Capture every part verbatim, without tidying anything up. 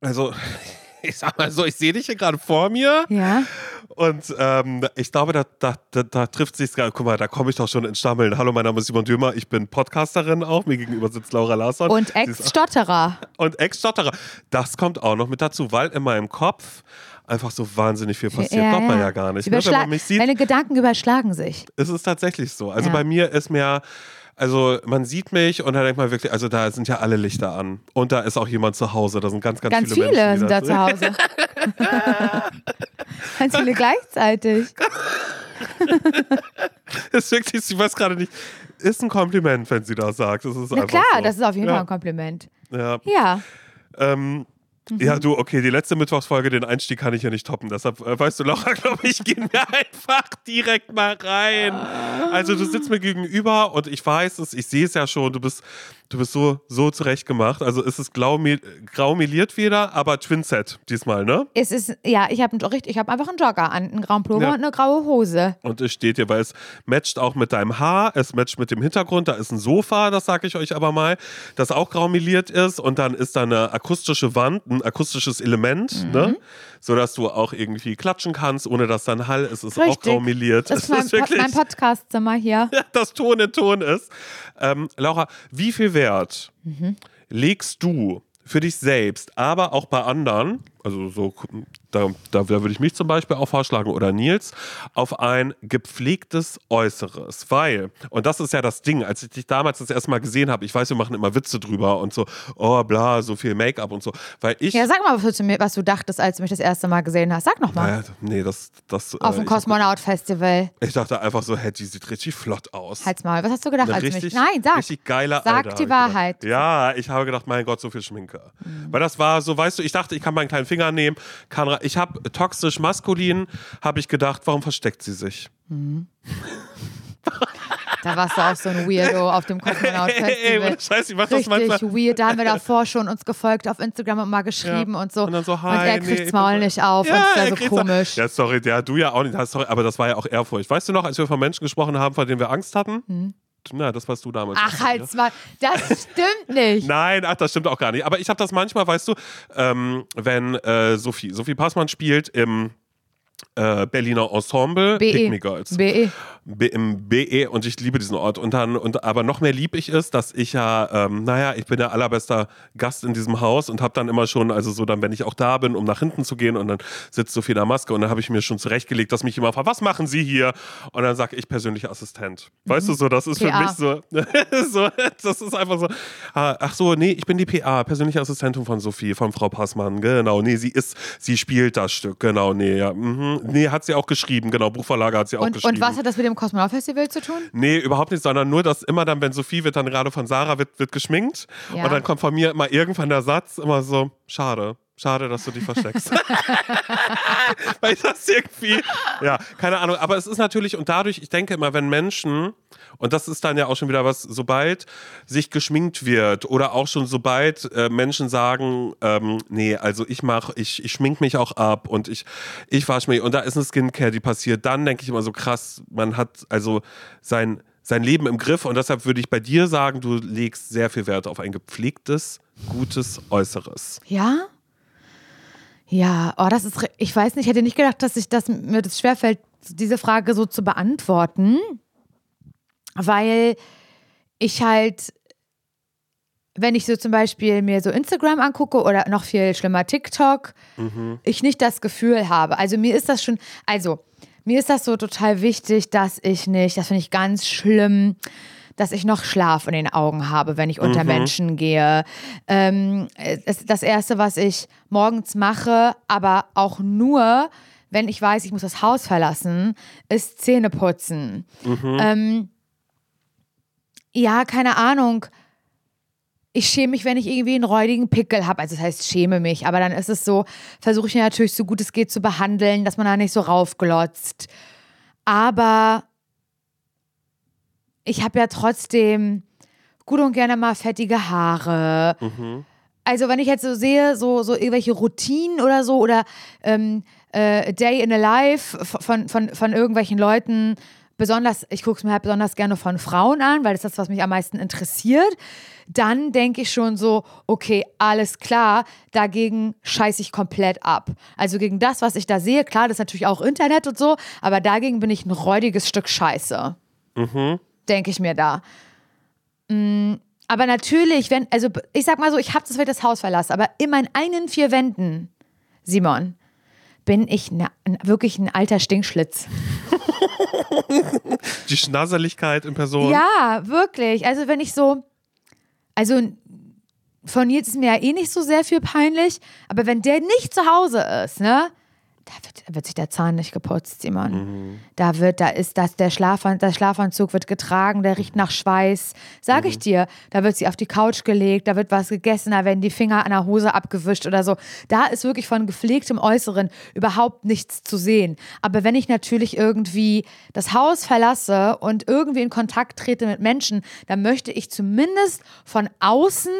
Also, ich sag mal so, ich sehe dich hier gerade vor mir. Ja. Und ähm, ich glaube, da, da, da, da trifft sich's gerade. Guck mal, da komme ich doch schon ins Stammeln. Hallo, mein Name ist Simon Dömer, ich bin Podcasterin auch. Mir gegenüber sitzt Laura Larsson. Und Ex-Stotterer. Und Ex-Stotterer. Das kommt auch noch mit dazu, weil in meinem Kopf einfach so wahnsinnig viel passiert. Ja, Glaubt man ja. ja gar nicht. Überschla- ne? Wenn man mich sieht, Deine Gedanken überschlagen sich. ist es tatsächlich so. Also Ja. bei mir ist mehr... Also man sieht mich und da denkt man wirklich, also da sind ja alle Lichter an. Und da ist auch jemand zu Hause. Da sind ganz, ganz, Ganz viele, viele Menschen. sind da zu Hause. Ganz viele gleichzeitig. Das ist wirklich, ich weiß gerade nicht, ist ein Kompliment, wenn sie das sagt. Das ist Na einfach klar, so. das ist auf jeden ja. Fall ein Kompliment. Ja. Ja. Ähm, Mhm. Ja, du, okay, die letzte Mittwochsfolge, den Einstieg kann ich ja nicht toppen. Deshalb, äh, weißt du, Laura, glaube ich, gehen wir einfach direkt mal rein. Also du sitzt mir gegenüber und ich weiß es, ich sehe es ja schon, du bist, du bist so, so zurechtgemacht. Also es ist grau, grau meliert wieder, aber Twinset diesmal, ne? Es ist, ja, ich habe ich hab einfach einen Jogger an, einen grauen Pullover Ja. und eine graue Hose. Und es steht dir, weil es matcht auch mit deinem Haar, es matcht mit dem Hintergrund, da ist ein Sofa, das sage ich euch aber mal, das auch grau meliert ist und dann ist da eine akustische Wand, ein akustisches Element, Mhm. ne? Sodass du auch irgendwie klatschen kannst, ohne dass dann Hall ist, ist auch Richtig. grau meliert. Das ist mein, Pod- mein Podcast-Zimmer hier. das Ton in Ton ist. Ähm, Laura, wie viel Wert Mhm. legst du für dich selbst, aber auch bei anderen, also so, da, da, da würde ich mich zum Beispiel auch vorschlagen oder Nils, auf ein gepflegtes Äußeres, weil, und das ist ja das Ding, als ich dich damals das erste Mal gesehen habe, ich weiß, wir machen immer Witze drüber und so, oh bla, so viel Make-up und so, weil ich... Ja, sag mal, was du, was du dachtest, als du mich das erste Mal gesehen hast. Sag noch mal. Naja, nee, das... das Auf äh, dem Kosmonaut-Festival. Ich, ich dachte einfach so, hey, die sieht richtig flott aus. Halt's mal, was hast du gedacht, Eine als du richtig, mich... Nein, sag. Richtig geiler Sag Alter, die hab ich gedacht. Wahrheit. Ja, ich habe gedacht, mein Gott, so viel Schminke. Mhm. Weil das war so, weißt du, ich dachte, ich kann meinen kleinen Finger nehmen, kann, ra- ich habe toxisch maskulin, habe ich gedacht, warum versteckt sie sich? Mhm. Da warst du auch so ein Weirdo auf dem Kosmonaut-Festival. Ey, ey, scheiße, ich mach das Richtig manchmal. weird. Da haben wir davor schon uns gefolgt auf Instagram und mal geschrieben Ja. und so. Und dann so, hi, und er nee, kriegt's ich Maul bin so- nicht auf Ja, und es er wäre so kriegt's komisch. Ja, sorry, ja, du ja auch nicht, ja, sorry, aber das war ja auch Ehrfurcht. Weißt du noch, als wir von Menschen gesprochen haben, vor denen wir Angst hatten? Hm. Na, das warst du damals. Ach, halt's mal. Das stimmt nicht. Nein, ach, das stimmt auch gar nicht. Aber ich habe das manchmal, weißt du, ähm, wenn äh, Sophie, Sophie Passmann spielt im äh, Berliner Ensemble B E. Pick Me Girls. B E. B- Im B E und ich liebe diesen Ort. Und dann, und, aber noch mehr lieb ich es, dass ich ja, ähm, naja, ich bin der allerbester Gast in diesem Haus und habe dann immer schon, also so dann, wenn ich auch da bin, um nach hinten zu gehen und dann sitzt Sophie in der Maske und dann habe ich mir schon zurechtgelegt, dass mich jemand fragt, was machen Sie hier? Und dann sage ich persönlicher Assistent. Weißt du so, das ist P A. für mich so, so, das ist einfach so, ah, ach so, nee, ich bin die P A, persönliche Assistentin von Sophie, von Frau Passmann, genau, nee, sie ist, sie spielt das Stück, genau, nee, ja, mhm. Nee, hat sie auch geschrieben, genau, Buchverlage hat sie auch Und, geschrieben. und was hat das mit dem Kosmonaut-Festival zu tun? Nee, überhaupt nicht, sondern nur, dass immer dann, wenn Sophie wird, dann gerade von Sarah wird, wird geschminkt Ja. und dann kommt von mir immer irgendwann der Satz, immer so, schade, schade, dass du dich versteckst. Weil das irgendwie, ja, keine Ahnung, aber es ist natürlich, und dadurch, ich denke immer, wenn Menschen, und das ist dann ja auch schon wieder was, sobald sich geschminkt wird oder auch schon sobald äh, Menschen sagen, ähm, nee, also ich mache, ich, ich schmink mich auch ab und ich, ich wasche mich und da ist eine Skincare, die passiert, dann denke ich immer so krass, man hat also sein, sein Leben im Griff und deshalb würde ich bei dir sagen, du legst sehr viel Wert auf ein gepflegtes, gutes Äußeres. Ja? Ja, oh, das ist, re- ich weiß nicht, ich hätte nicht gedacht, dass ich das, mir das schwerfällt, diese Frage so zu beantworten, weil ich halt, wenn ich so zum Beispiel mir so Instagram angucke oder noch viel schlimmer TikTok, Mhm. ich nicht das Gefühl habe. Also mir ist das schon, also mir ist das so total wichtig, dass ich nicht, das finde ich ganz schlimm, dass ich noch Schlaf in den Augen habe, wenn ich unter Mhm. Menschen gehe. Ähm, es, das Erste, was ich morgens mache, aber auch nur, wenn ich weiß, ich muss das Haus verlassen, ist Zähne putzen. Mhm. Ähm, ja, keine Ahnung. Ich schäme mich, wenn ich irgendwie einen räudigen Pickel habe. Also das heißt, schäme mich. Aber dann ist es so, versuche ich ihn natürlich so gut es geht zu behandeln, dass man da nicht so raufglotzt. Aber ich habe ja trotzdem gut und gerne mal fettige Haare. Mhm. Also wenn ich jetzt so sehe, so, so irgendwelche Routinen oder so oder ähm, äh, Day in a Life von, von, von irgendwelchen Leuten besonders, ich gucke es mir halt besonders gerne von Frauen an, weil das ist das, was mich am meisten interessiert, dann denke ich schon so, okay, alles klar, dagegen scheiße ich komplett ab. Also gegen das, was ich da sehe, klar, das ist natürlich auch Internet und so, aber dagegen bin ich ein räudiges Stück Scheiße. Mhm. Denke ich mir da. Mm, aber natürlich, wenn, also ich sag mal so, ich habe das, wenn ich das Haus verlasse, aber in meinen eigenen vier Wänden, Simon, bin ich ne, wirklich ein alter Stinkschlitz. Die Schnasseligkeit in Person. Ja, wirklich. Also wenn ich so, also von Nils ist mir ja eh nicht so sehr viel peinlich, aber wenn der nicht zu Hause ist, ne, da wird, da wird sich der Zahn nicht geputzt, Simon. Mhm. Da wird, da ist das, der, Schlafan, der Schlafanzug wird getragen, der riecht nach Schweiß. Sag mhm. ich dir, da wird sie auf die Couch gelegt, da wird was gegessen, da werden die Finger an der Hose abgewischt oder so. Da ist wirklich von gepflegtem Äußeren überhaupt nichts zu sehen. Aber wenn ich natürlich irgendwie das Haus verlasse und irgendwie in Kontakt trete mit Menschen, dann möchte ich zumindest von außen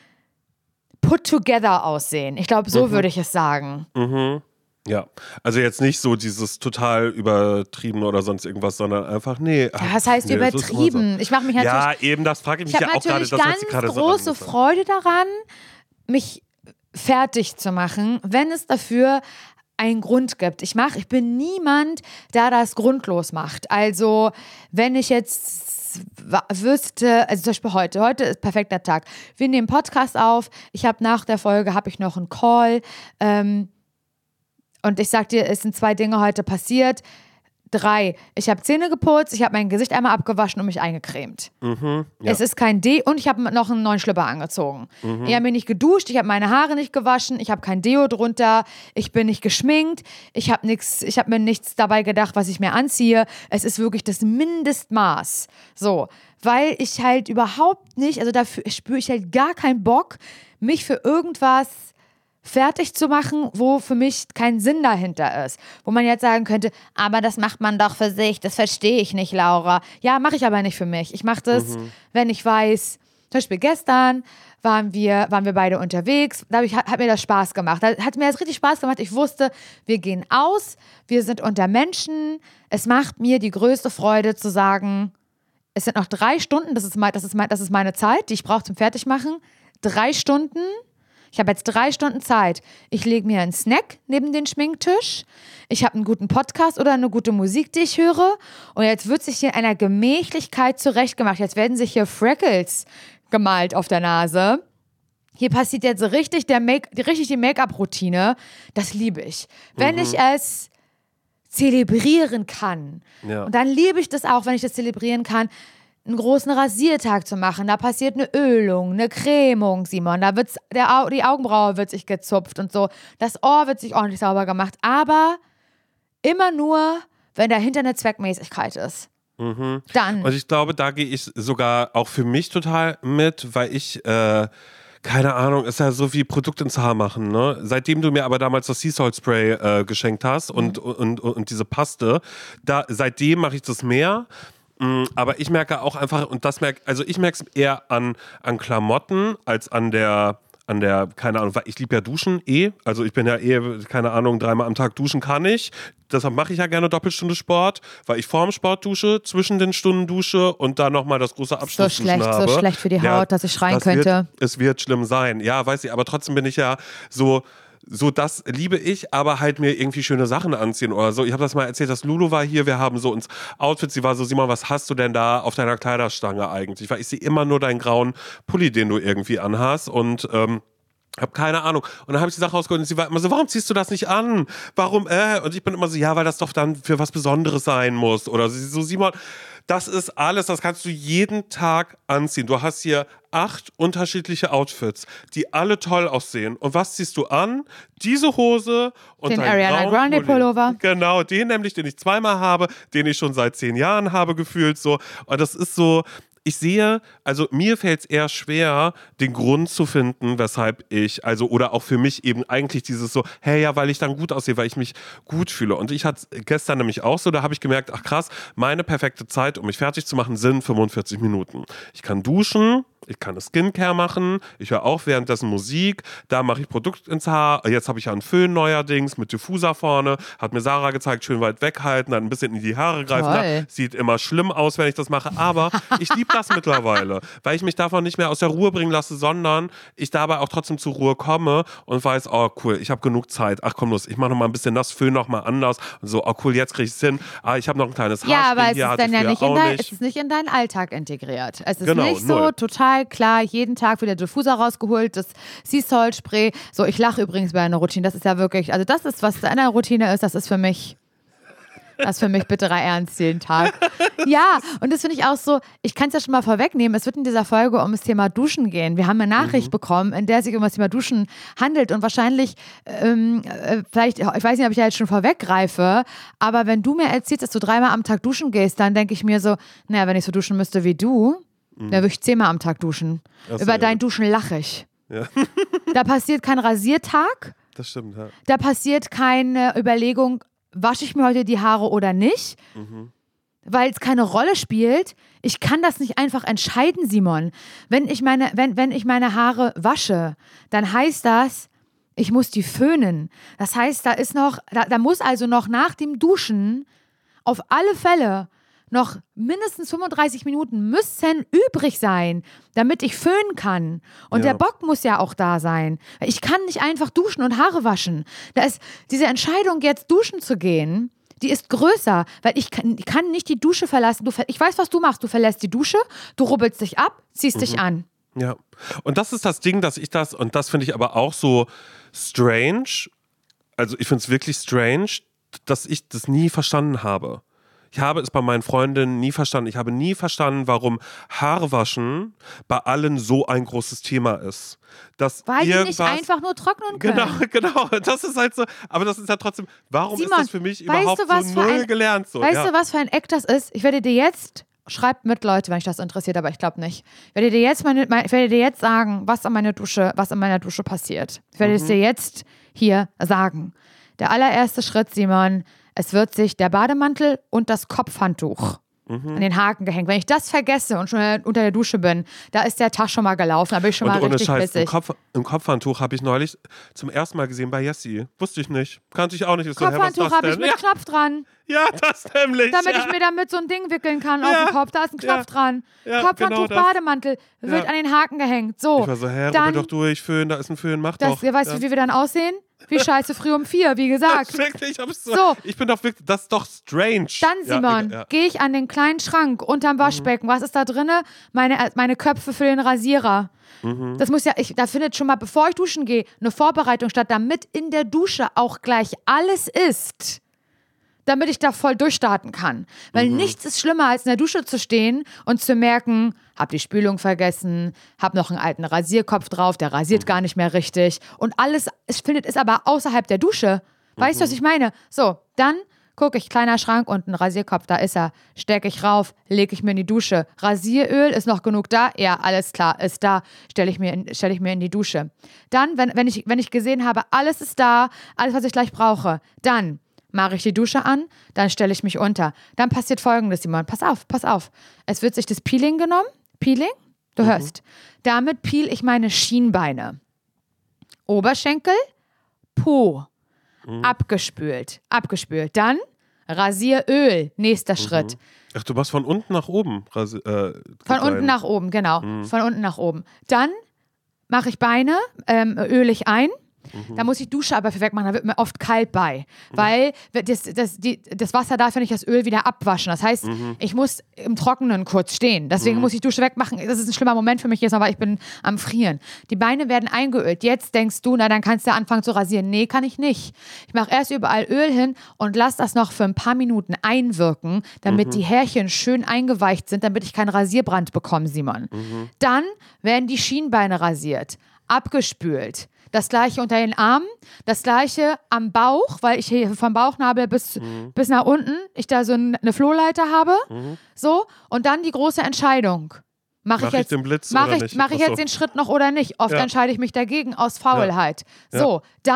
put together aussehen. Ich glaube, so mhm. würde ich es sagen. Mhm. Ja, also jetzt nicht so dieses total übertriebene oder sonst irgendwas, sondern einfach, nee. Ach, ja, was heißt nee, übertrieben? So. Ich mache mich natürlich. Ja, eben, das frage ich mich ich ja auch gerade. Ich habe natürlich ganz große so Freude daran, mich fertig zu machen, wenn es dafür einen Grund gibt. Ich mache, ich bin niemand, der das grundlos macht. Also, wenn ich jetzt wüsste, also zum Beispiel heute, heute ist perfekter Tag. Wir nehmen Podcast auf. Ich habe nach der Folge, habe ich noch einen Call. Ähm, Und ich sag dir, es sind zwei Dinge heute passiert. Drei. Ich habe Zähne geputzt, ich habe mein Gesicht einmal abgewaschen und mich eingecremt. Mhm, ja. Es ist kein D und ich habe noch einen neuen Schlüpper angezogen. Mhm. Ich habe mich nicht geduscht, ich habe meine Haare nicht gewaschen, ich habe kein Deo drunter, ich bin nicht geschminkt, ich habe nichts, ich habe mir nichts dabei gedacht, was ich mir anziehe. Es ist wirklich das Mindestmaß. So, weil ich halt überhaupt nicht, also dafür spüre ich halt gar keinen Bock, mich für irgendwas fertig zu machen, wo für mich kein Sinn dahinter ist. Wo man jetzt sagen könnte, aber das macht man doch für sich, das verstehe ich nicht, Laura. Ja, mache ich aber nicht für mich. Ich mache das, mhm. wenn ich weiß, zum Beispiel gestern waren wir, waren wir beide unterwegs, da hab ich, hat mir das Spaß gemacht. Da hat mir das richtig Spaß gemacht. Ich wusste, wir gehen aus, wir sind unter Menschen. Es macht mir die größte Freude zu sagen, es sind noch drei Stunden, das ist, mein, das ist, mein, das ist meine Zeit, die ich brauche zum Fertigmachen. Drei Stunden. Ich habe jetzt drei Stunden Zeit. Ich lege mir einen Snack neben den Schminktisch. Ich habe einen guten Podcast oder eine gute Musik, die ich höre. Und jetzt wird sich hier in einer Gemächlichkeit zurechtgemacht. Jetzt werden sich hier Freckles gemalt auf der Nase. Hier passiert jetzt richtig, der Make, richtig die Make-up-Routine. Das liebe ich. Wenn mhm. ich es zelebrieren kann. Ja. Und dann liebe ich das auch, wenn ich das zelebrieren kann, einen großen Rasiertag zu machen. Da passiert eine Ölung, eine Cremung, Simon. Da wird's, der Au- die Augenbraue wird sich gezupft und so. Das Ohr wird sich ordentlich sauber gemacht. Aber immer nur, wenn dahinter eine Zweckmäßigkeit ist. Mhm. Dann. Und ich glaube, da gehe ich sogar auch für mich total mit, weil ich, äh, keine Ahnung, ist ja so wie Produkt ins Haar machen, ne? Seitdem du mir aber damals das Sea Salt Spray äh, geschenkt hast mhm. und, und, und, und diese Paste, da, seitdem mache ich das mehr. Aber ich merke auch einfach, und das merke, also ich merke es eher an, an Klamotten als an der, an der, keine Ahnung, weil ich liebe ja Duschen eh. Also ich bin ja eh, keine Ahnung, dreimal am Tag duschen kann ich. Deshalb mache ich ja gerne Doppelstunde Sport, weil ich vorm Sport dusche, zwischen den Stunden dusche und dann nochmal das große Abschlussduschen so schlecht, habe. So schlecht für die Haut, ja, dass ich schreien könnte. Wird, es wird schlimm sein. Ja, weiß ich, aber trotzdem bin ich ja so... So, das liebe ich, aber halt mir irgendwie schöne Sachen anziehen oder so. Ich habe das mal erzählt, dass Lulu war hier, wir haben so uns Outfits, sie war so, Simon, was hast du denn da auf deiner Kleiderstange eigentlich? Weil ich sehe immer nur deinen grauen Pulli, den du irgendwie anhast und ähm, hab keine Ahnung. Und dann habe ich die Sache rausgeholt und sie war immer so, warum ziehst du das nicht an? Warum, äh? Und ich bin immer so, ja, weil das doch dann für was Besonderes sein muss. Oder so, Simon, das ist alles, das kannst du jeden Tag anziehen. Du hast hier acht unterschiedliche Outfits, die alle toll aussehen. Und was ziehst du an? Diese Hose und den Ariana Grande Pullover. Genau, den nämlich, den ich zweimal habe, den ich schon seit zehn Jahren habe gefühlt. So. Und das ist so... Ich sehe, also mir fällt es eher schwer, den Grund zu finden, weshalb ich, also oder auch für mich eben eigentlich dieses so, hey, ja, weil ich dann gut aussehe, weil ich mich gut fühle. Und ich hatte gestern nämlich auch so, da habe ich gemerkt, ach krass, meine perfekte Zeit, um mich fertig zu machen, sind fünfundvierzig Minuten. Ich kann duschen, Ich kann eine Skincare machen, ich höre auch währenddessen Musik, da mache ich Produkt ins Haar, jetzt habe ich ja einen Föhn neuerdings mit Diffuser vorne, hat mir Sarah gezeigt, schön weit weghalten, dann ein bisschen in die Haare greifen, Toll. da, sieht immer schlimm aus, wenn ich das mache, aber ich liebe das mittlerweile, weil ich mich davon nicht mehr aus der Ruhe bringen lasse, sondern ich dabei auch trotzdem zur Ruhe komme und weiß, oh cool, ich habe genug Zeit, ach komm los, ich mache noch mal ein bisschen das Föhn noch mal anders und so, oh cool, jetzt kriege ich es hin, ah, ich habe noch ein kleines Haarspiel, ja, aber es hier ist hatte dann ich ja nicht früher in, auch dein, nicht. es ist nicht in deinen Alltag integriert. Es ist Genau, nicht so null. total klar, jeden Tag wird der Diffuser rausgeholt, das Sea Salt Spray. So, ich lache übrigens bei einer Routine. Das ist ja wirklich, also das ist, was eine Routine ist, das ist für mich, das ist für mich bitterer Ernst jeden Tag. Ja, und das finde ich auch so, ich kann es ja schon mal vorwegnehmen, es wird in dieser Folge um das Thema Duschen gehen. Wir haben eine Nachricht mhm. bekommen, in der sich um das Thema Duschen handelt und wahrscheinlich, ähm, äh, vielleicht, ich weiß nicht, ob ich da jetzt schon vorweggreife, aber wenn du mir erzählst, dass du dreimal am Tag duschen gehst, dann denke ich mir so, naja, wenn ich so duschen müsste wie du, dann würde ich zehnmal am Tag duschen. So, Über dein ja. Duschen lache ich. Ja. Da passiert kein Rasiertag. Das stimmt, ja. Da passiert keine Überlegung, wasche ich mir heute die Haare oder nicht. Mhm. Weil es keine Rolle spielt. Ich kann das nicht einfach entscheiden, Simon. Wenn ich meine, wenn, wenn ich meine Haare wasche, dann heißt das, ich muss die föhnen. Das heißt, da ist noch, da, da muss also noch nach dem Duschen auf alle Fälle noch mindestens fünfunddreißig Minuten müssen übrig sein, damit ich föhnen kann. Und ja. der Bock muss ja auch da sein. Ich kann nicht einfach duschen und Haare waschen. Da ist diese Entscheidung, jetzt duschen zu gehen, die ist größer, weil ich kann, ich kann nicht die Dusche verlassen. Du, ich weiß, was du machst. Du verlässt die Dusche, du rubbelst dich ab, ziehst mhm. dich an. Ja, und das ist das Ding, dass ich das, und das finde ich aber auch so strange, also ich finde es wirklich strange, dass ich das nie verstanden habe. Ich habe es bei meinen Freundinnen nie verstanden. Ich habe nie verstanden, warum Haarwaschen bei allen so ein großes Thema ist. Dass Weil die nicht einfach nur trocknen können. Genau, genau. Das ist halt so. Aber das ist ja trotzdem, warum Simon, ist das für mich überhaupt du, so null ein, gelernt? So, weißt ja. du, was für ein Eck das ist? Ich werde dir jetzt, schreibt mit, Leute, wenn euch das interessiert, aber ich glaube nicht. Ich werde dir jetzt, meine, ich werde dir jetzt sagen, was an meiner Dusche, was an meiner Dusche passiert. Ich werde mhm. es dir jetzt hier sagen. Der allererste Schritt, Simon, es wird sich der Bademantel und das Kopfhandtuch mhm. an den Haken gehängt. Wenn ich das vergesse und schon unter der Dusche bin, da ist der Tag schon mal gelaufen, da bin ich schon und mal richtig Scheiß, pissig. Im, Kopf, Im Kopfhandtuch habe ich neulich zum ersten Mal gesehen bei Jessie. Wusste ich nicht. Kannte ich auch nicht. Ist Kopfhandtuch so, habe ich mit ja. Knopf dran. Ja, das nämlich. Damit ja. ich mir damit so ein Ding wickeln kann ja. auf den Kopf. Da ist ein Knopf ja. dran. Ja, Kopfhandtuch, genau Bademantel, wird ja. an den Haken gehängt. So, ich war so, hä, dann, rubbel doch durch, Föhn, da ist ein Föhn, mach das, doch. Ja, weißt du, ja. wie wir dann aussehen? Wie scheiße früh um vier, wie gesagt. Ja, wirklich, ich, so, so. ich bin doch wirklich, das ist doch strange. Dann, Simon, ja, ja. gehe ich an den kleinen Schrank unterm Waschbecken. Mhm. Was ist da drin? Meine, meine Köpfe für den Rasierer. Mhm. Das muss ja, ich, da findet schon mal, bevor ich duschen gehe, eine Vorbereitung statt, damit in der Dusche auch gleich alles ist. Damit ich da voll durchstarten kann. Weil mhm. nichts ist schlimmer, als in der Dusche zu stehen und zu merken, hab die Spülung vergessen, hab noch einen alten Rasierkopf drauf, der rasiert mhm. gar nicht mehr richtig. Und alles, es findet, ist aber außerhalb der Dusche. Weißt du, mhm. was ich meine? So, dann gucke ich, kleiner Schrank und ein Rasierkopf, da ist er. Stecke ich rauf, lege ich mir in die Dusche. Rasieröl, ist noch genug da? Ja, alles klar, ist da. Stelle ich mir in, stell ich mir in die Dusche. Dann, wenn, wenn, ich, wenn ich gesehen habe, alles ist da, alles, was ich gleich brauche, dann mache ich die Dusche an, dann stelle ich mich unter. Dann passiert Folgendes, Simon. Pass auf, pass auf. Es wird sich das Peeling genommen. Peeling? Du mhm. hörst. Damit peel ich meine Schienbeine. Oberschenkel, Po. Mhm. Abgespült. Abgespült. Dann Rasieröl. Nächster mhm. Schritt. Ach, du machst von unten nach oben. Rasi- äh, von unten nach oben, genau. Mhm. Von unten nach oben. Dann mache ich Beine, ähm, öle ich ein. Mhm. Da muss ich Dusche aber für wegmachen, da wird mir oft kalt bei. Mhm. Weil das, das, die, das Wasser darf ja nicht das Öl wieder abwaschen. Das heißt, mhm. ich muss im Trockenen kurz stehen. Deswegen mhm. muss ich Dusche wegmachen. Das ist ein schlimmer Moment für mich jetzt, aber ich bin am Frieren. Die Beine werden eingeölt. Jetzt denkst du, na dann kannst du anfangen zu rasieren. Nee, kann ich nicht. Ich mache erst überall Öl hin und lasse das noch für ein paar Minuten einwirken, damit mhm. die Härchen schön eingeweicht sind, damit ich keinen Rasierbrand bekomme, Simon. Mhm. Dann werden die Schienbeine rasiert, abgespült. Das gleiche unter den Armen, das gleiche am Bauch, weil ich hier vom Bauchnabel bis, mhm. bis nach unten, ich da so eine Flohleiter habe. Mhm. So, und dann die große Entscheidung. Mache mach ich jetzt, ich den Blitz mach oder ich, nicht? Mache ich Achso. jetzt den Schritt noch oder nicht? Oft ja. entscheide ich mich dagegen aus Faulheit. Ja. So, dann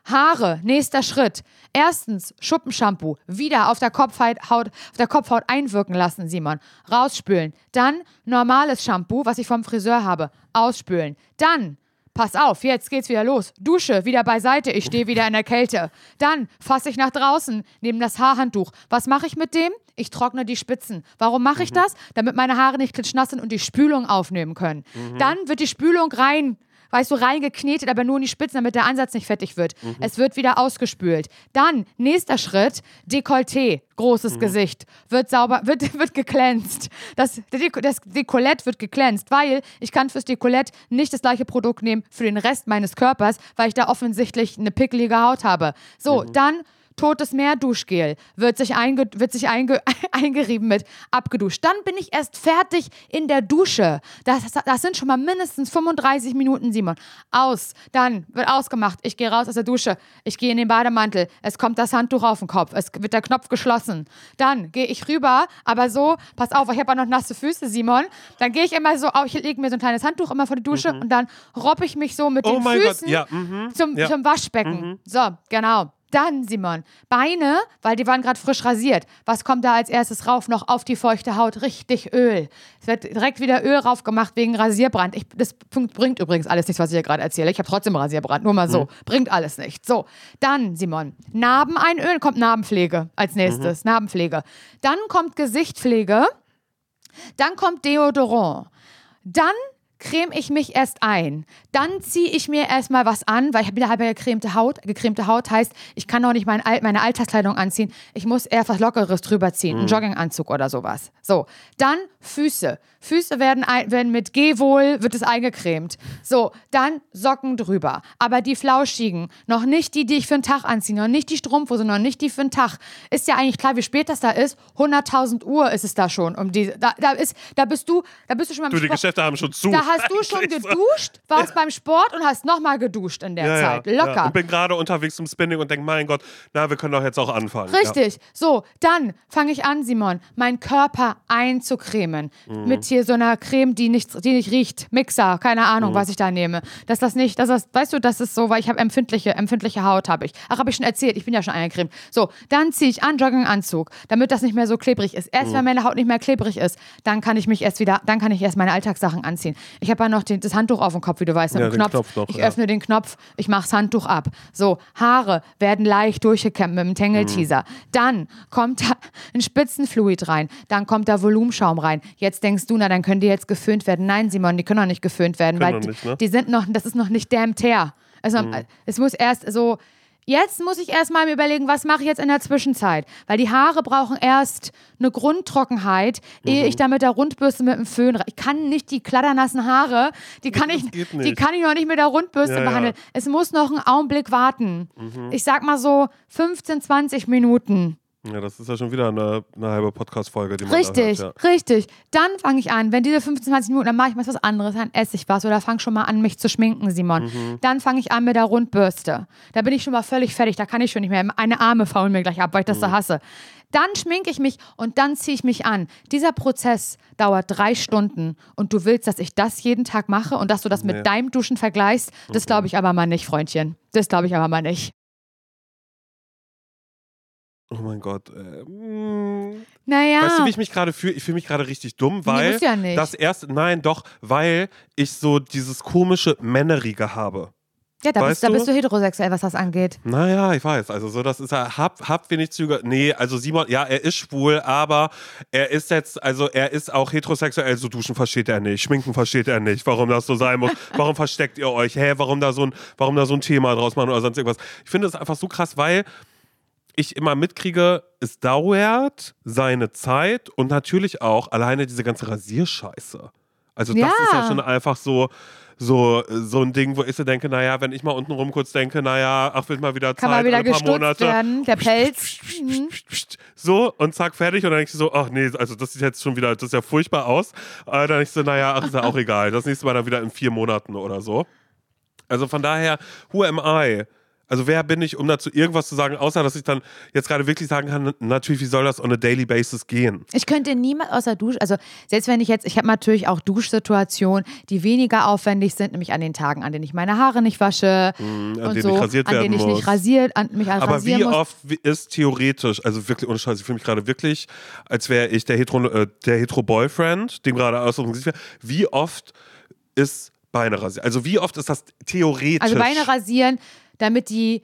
Haare, nächster Schritt. Erstens, Schuppenshampoo, wieder auf der Kopfhaut, Haut, auf der Kopfhaut einwirken lassen, Simon. Rausspülen. Dann normales Shampoo, was ich vom Friseur habe, ausspülen. Dann, pass auf, jetzt geht's wieder los. Dusche, wieder beiseite, ich stehe wieder in der Kälte. Dann fasse ich nach draußen, nehme das Haarhandtuch. Was mache ich mit dem? Ich trockne die Spitzen. Warum mache ich das? Damit meine Haare nicht klitschnass sind und die Spülung aufnehmen können. Mhm. Dann wird die Spülung rein, weißt du, reingeknetet, aber nur in die Spitzen, damit der Ansatz nicht fettig wird. Mhm. Es wird wieder ausgespült. Dann, nächster Schritt, Dekolleté, großes mhm. Gesicht, wird sauber, wird, wird geglänzt. Das, das Dekollett wird geglänzt, weil ich kann fürs Dekollett nicht das gleiche Produkt nehmen für den Rest meines Körpers, weil ich da offensichtlich eine pickelige Haut habe. So, mhm. dann Totes Meer Duschgel wird sich, einge, wird sich einge, eingerieben mit abgeduscht. Dann bin ich erst fertig in der Dusche. Das, das sind schon mal mindestens fünfunddreißig Minuten, Simon. Aus. Dann wird ausgemacht. Ich gehe raus aus der Dusche. Ich gehe in den Bademantel. Es kommt das Handtuch auf den Kopf. Es wird der Knopf geschlossen. Dann gehe ich rüber, aber so, pass auf, ich habe auch noch nasse Füße, Simon. Dann gehe ich immer so, ich lege mir so ein kleines Handtuch immer vor die Dusche mhm. und dann robbe ich mich so mit oh den Füßen Gott. Ja. Mhm. Zum, ja. zum Waschbecken. Mhm. So, genau. Dann, Simon, Beine, weil die waren gerade frisch rasiert. Was kommt da als erstes rauf? Noch auf die feuchte Haut, richtig Öl. Es wird direkt wieder Öl rauf gemacht wegen Rasierbrand. Ich, das bringt übrigens alles nichts, was ich hier gerade erzähle. Ich habe trotzdem Rasierbrand, nur mal so. Mhm. Bringt alles nichts. So, dann, Simon, Narben einölen, kommt Narbenpflege als nächstes. Mhm. Narbenpflege. Dann kommt Gesichtspflege. Dann kommt Deodorant. Dann creme ich mich erst ein. Dann ziehe ich mir erstmal was an, weil ich habe wieder halb gecremte Haut. Gecremte Haut heißt, ich kann auch nicht mein, meine Alltagskleidung anziehen. Ich muss eher was Lockeres drüber ziehen. Mhm. Einen Jogginganzug oder sowas. So, dann Füße. Füße werden, ein, werden mit Gehwohl, wird es eingecremt. So, dann Socken drüber. Aber die flauschigen, noch nicht die, die ich für einen Tag anziehe, noch nicht die Strumpfhose, noch nicht die für einen Tag. Ist ja eigentlich klar, wie spät das da ist. hunderttausend Uhr ist es da schon. Um die, da, da, ist, da, bist du, da bist du schon beim Du, die Sport. Geschäfte haben schon zu. Da hast du schon geduscht, warst ja. beim Sport und hast nochmal geduscht in der ja, Zeit. Ja, Locker. Ja. Und bin gerade unterwegs zum Spinning und denke, mein Gott, na, wir können doch jetzt auch anfangen. Richtig. Ja. So, dann fange ich an, Simon, meinen Körper einzucremen. Mhm. Mit hier so einer Creme, die nicht, die nicht riecht. Mixer, keine Ahnung, mhm. was ich da nehme. Dass das nicht, dass das, weißt du, das ist so, weil ich habe empfindliche, empfindliche Haut, habe ich. Ach, habe ich schon erzählt, ich bin ja schon eingecremt. So, dann ziehe ich an Jogginganzug, damit das nicht mehr so klebrig ist. Erst, mhm. wenn meine Haut nicht mehr klebrig ist, dann kann ich mich erst wieder, dann kann ich erst meine Alltagssachen anziehen. Ich habe ja noch den, das Handtuch auf dem Kopf, wie du weißt, mit ja, dem Knopf. Knopf noch, ich ja. öffne den Knopf, ich mache das Handtuch ab. So, Haare werden leicht durchgekämmt mit dem Tangle-Teaser. Mhm. Dann kommt da ein Spitzenfluid rein, dann kommt da Volumenschaum rein. Jetzt denkst du, na, dann können die jetzt geföhnt werden. Nein, Simon, die können noch nicht geföhnt werden, können weil nicht, ne? die, die sind noch, das ist noch nicht damn tear. Also, mhm. es muss erst so, jetzt muss ich erst mal mir überlegen, was mache ich jetzt in der Zwischenzeit? Weil die Haare brauchen erst eine Grundtrockenheit, mhm. ehe ich da mit der Rundbürste mit dem Föhn, ich kann nicht die kladdernassen Haare, die kann, ich, die kann ich noch nicht mit der Rundbürste ja, behandeln. Ja. Es muss noch einen Augenblick warten. Mhm. Ich sag mal so fünfzehn, zwanzig Minuten. Ja, das ist ja schon wieder eine, eine halbe Podcast-Folge, die man Richtig, da hört, ja. richtig. Dann fange ich an, wenn diese fünfzehn, zwanzig Minuten, dann mache ich mal was anderes, dann esse ich was oder fange schon mal an, mich zu schminken, Simon. Mhm. Dann fange ich an mit der Rundbürste. Da bin ich schon mal völlig fertig, da kann ich schon nicht mehr. Eine Arme faulen mir gleich ab, weil ich das mhm. so hasse. Dann schminke ich mich und dann ziehe ich mich an. Dieser Prozess dauert drei Stunden und du willst, dass ich das jeden Tag mache und dass du das nee. mit deinem Duschen vergleichst, das mhm. glaube ich aber mal nicht, Freundchen. Das glaube ich aber mal nicht. Oh mein Gott. Äh, mm. Naja. Weißt du, wie ich mich gerade fühle? Ich fühle mich gerade richtig dumm, weil nee, ja nicht. das erste, nein, doch, weil ich so dieses komische Männerige habe. Ja, da, bist, da bist du heterosexuell, was das angeht. Naja, ich weiß. Also so, das ist ja, hab, hab wenig Züge. Nee, also Simon, ja, er ist schwul, aber er ist jetzt, also er ist auch heterosexuell. So duschen versteht er nicht, schminken versteht er nicht, warum das so sein muss. Warum versteckt ihr euch? Hä, warum da so ein, warum da so ein Thema draus machen oder sonst irgendwas. Ich finde das einfach so krass, weil ich immer mitkriege, es dauert seine Zeit und natürlich auch alleine diese ganze Rasierscheiße. Also das ja. ist ja schon einfach so, so, so ein Ding, wo ich so denke, naja, wenn ich mal unten rum kurz denke, naja, ach, wird mal wieder Zeit, kann mal wieder ein paar Monate. Werden, der Pelz. So, und zack, fertig. Und dann denke ich so, ach nee, also das sieht jetzt schon wieder, das ist ja furchtbar aus. Äh, dann denke ich so, naja, ach, ist ja auch egal. Das nächste Mal dann wieder in vier Monaten oder so. Also von daher, who am I? Also wer bin ich, um dazu irgendwas zu sagen, außer dass ich dann jetzt gerade wirklich sagen kann, natürlich, wie soll das on a daily basis gehen? Ich könnte niemand außer Dusch, also selbst wenn ich jetzt, ich habe natürlich auch Duschsituationen, die weniger aufwendig sind, nämlich an den Tagen, an denen ich meine Haare nicht wasche mm, an und denen so, ich rasiert an werden denen ich muss. nicht rasiert, an mich Aber rasieren wie muss. oft ist theoretisch, also wirklich ohne Scheiß, ich fühle mich gerade wirklich, als wäre ich der Hetero, äh, der Hetero-Boyfriend, dem gerade aus dem Gesicht wäre. Wie oft ist Beine rasieren? Also wie oft ist das theoretisch? Also Beine rasieren, damit die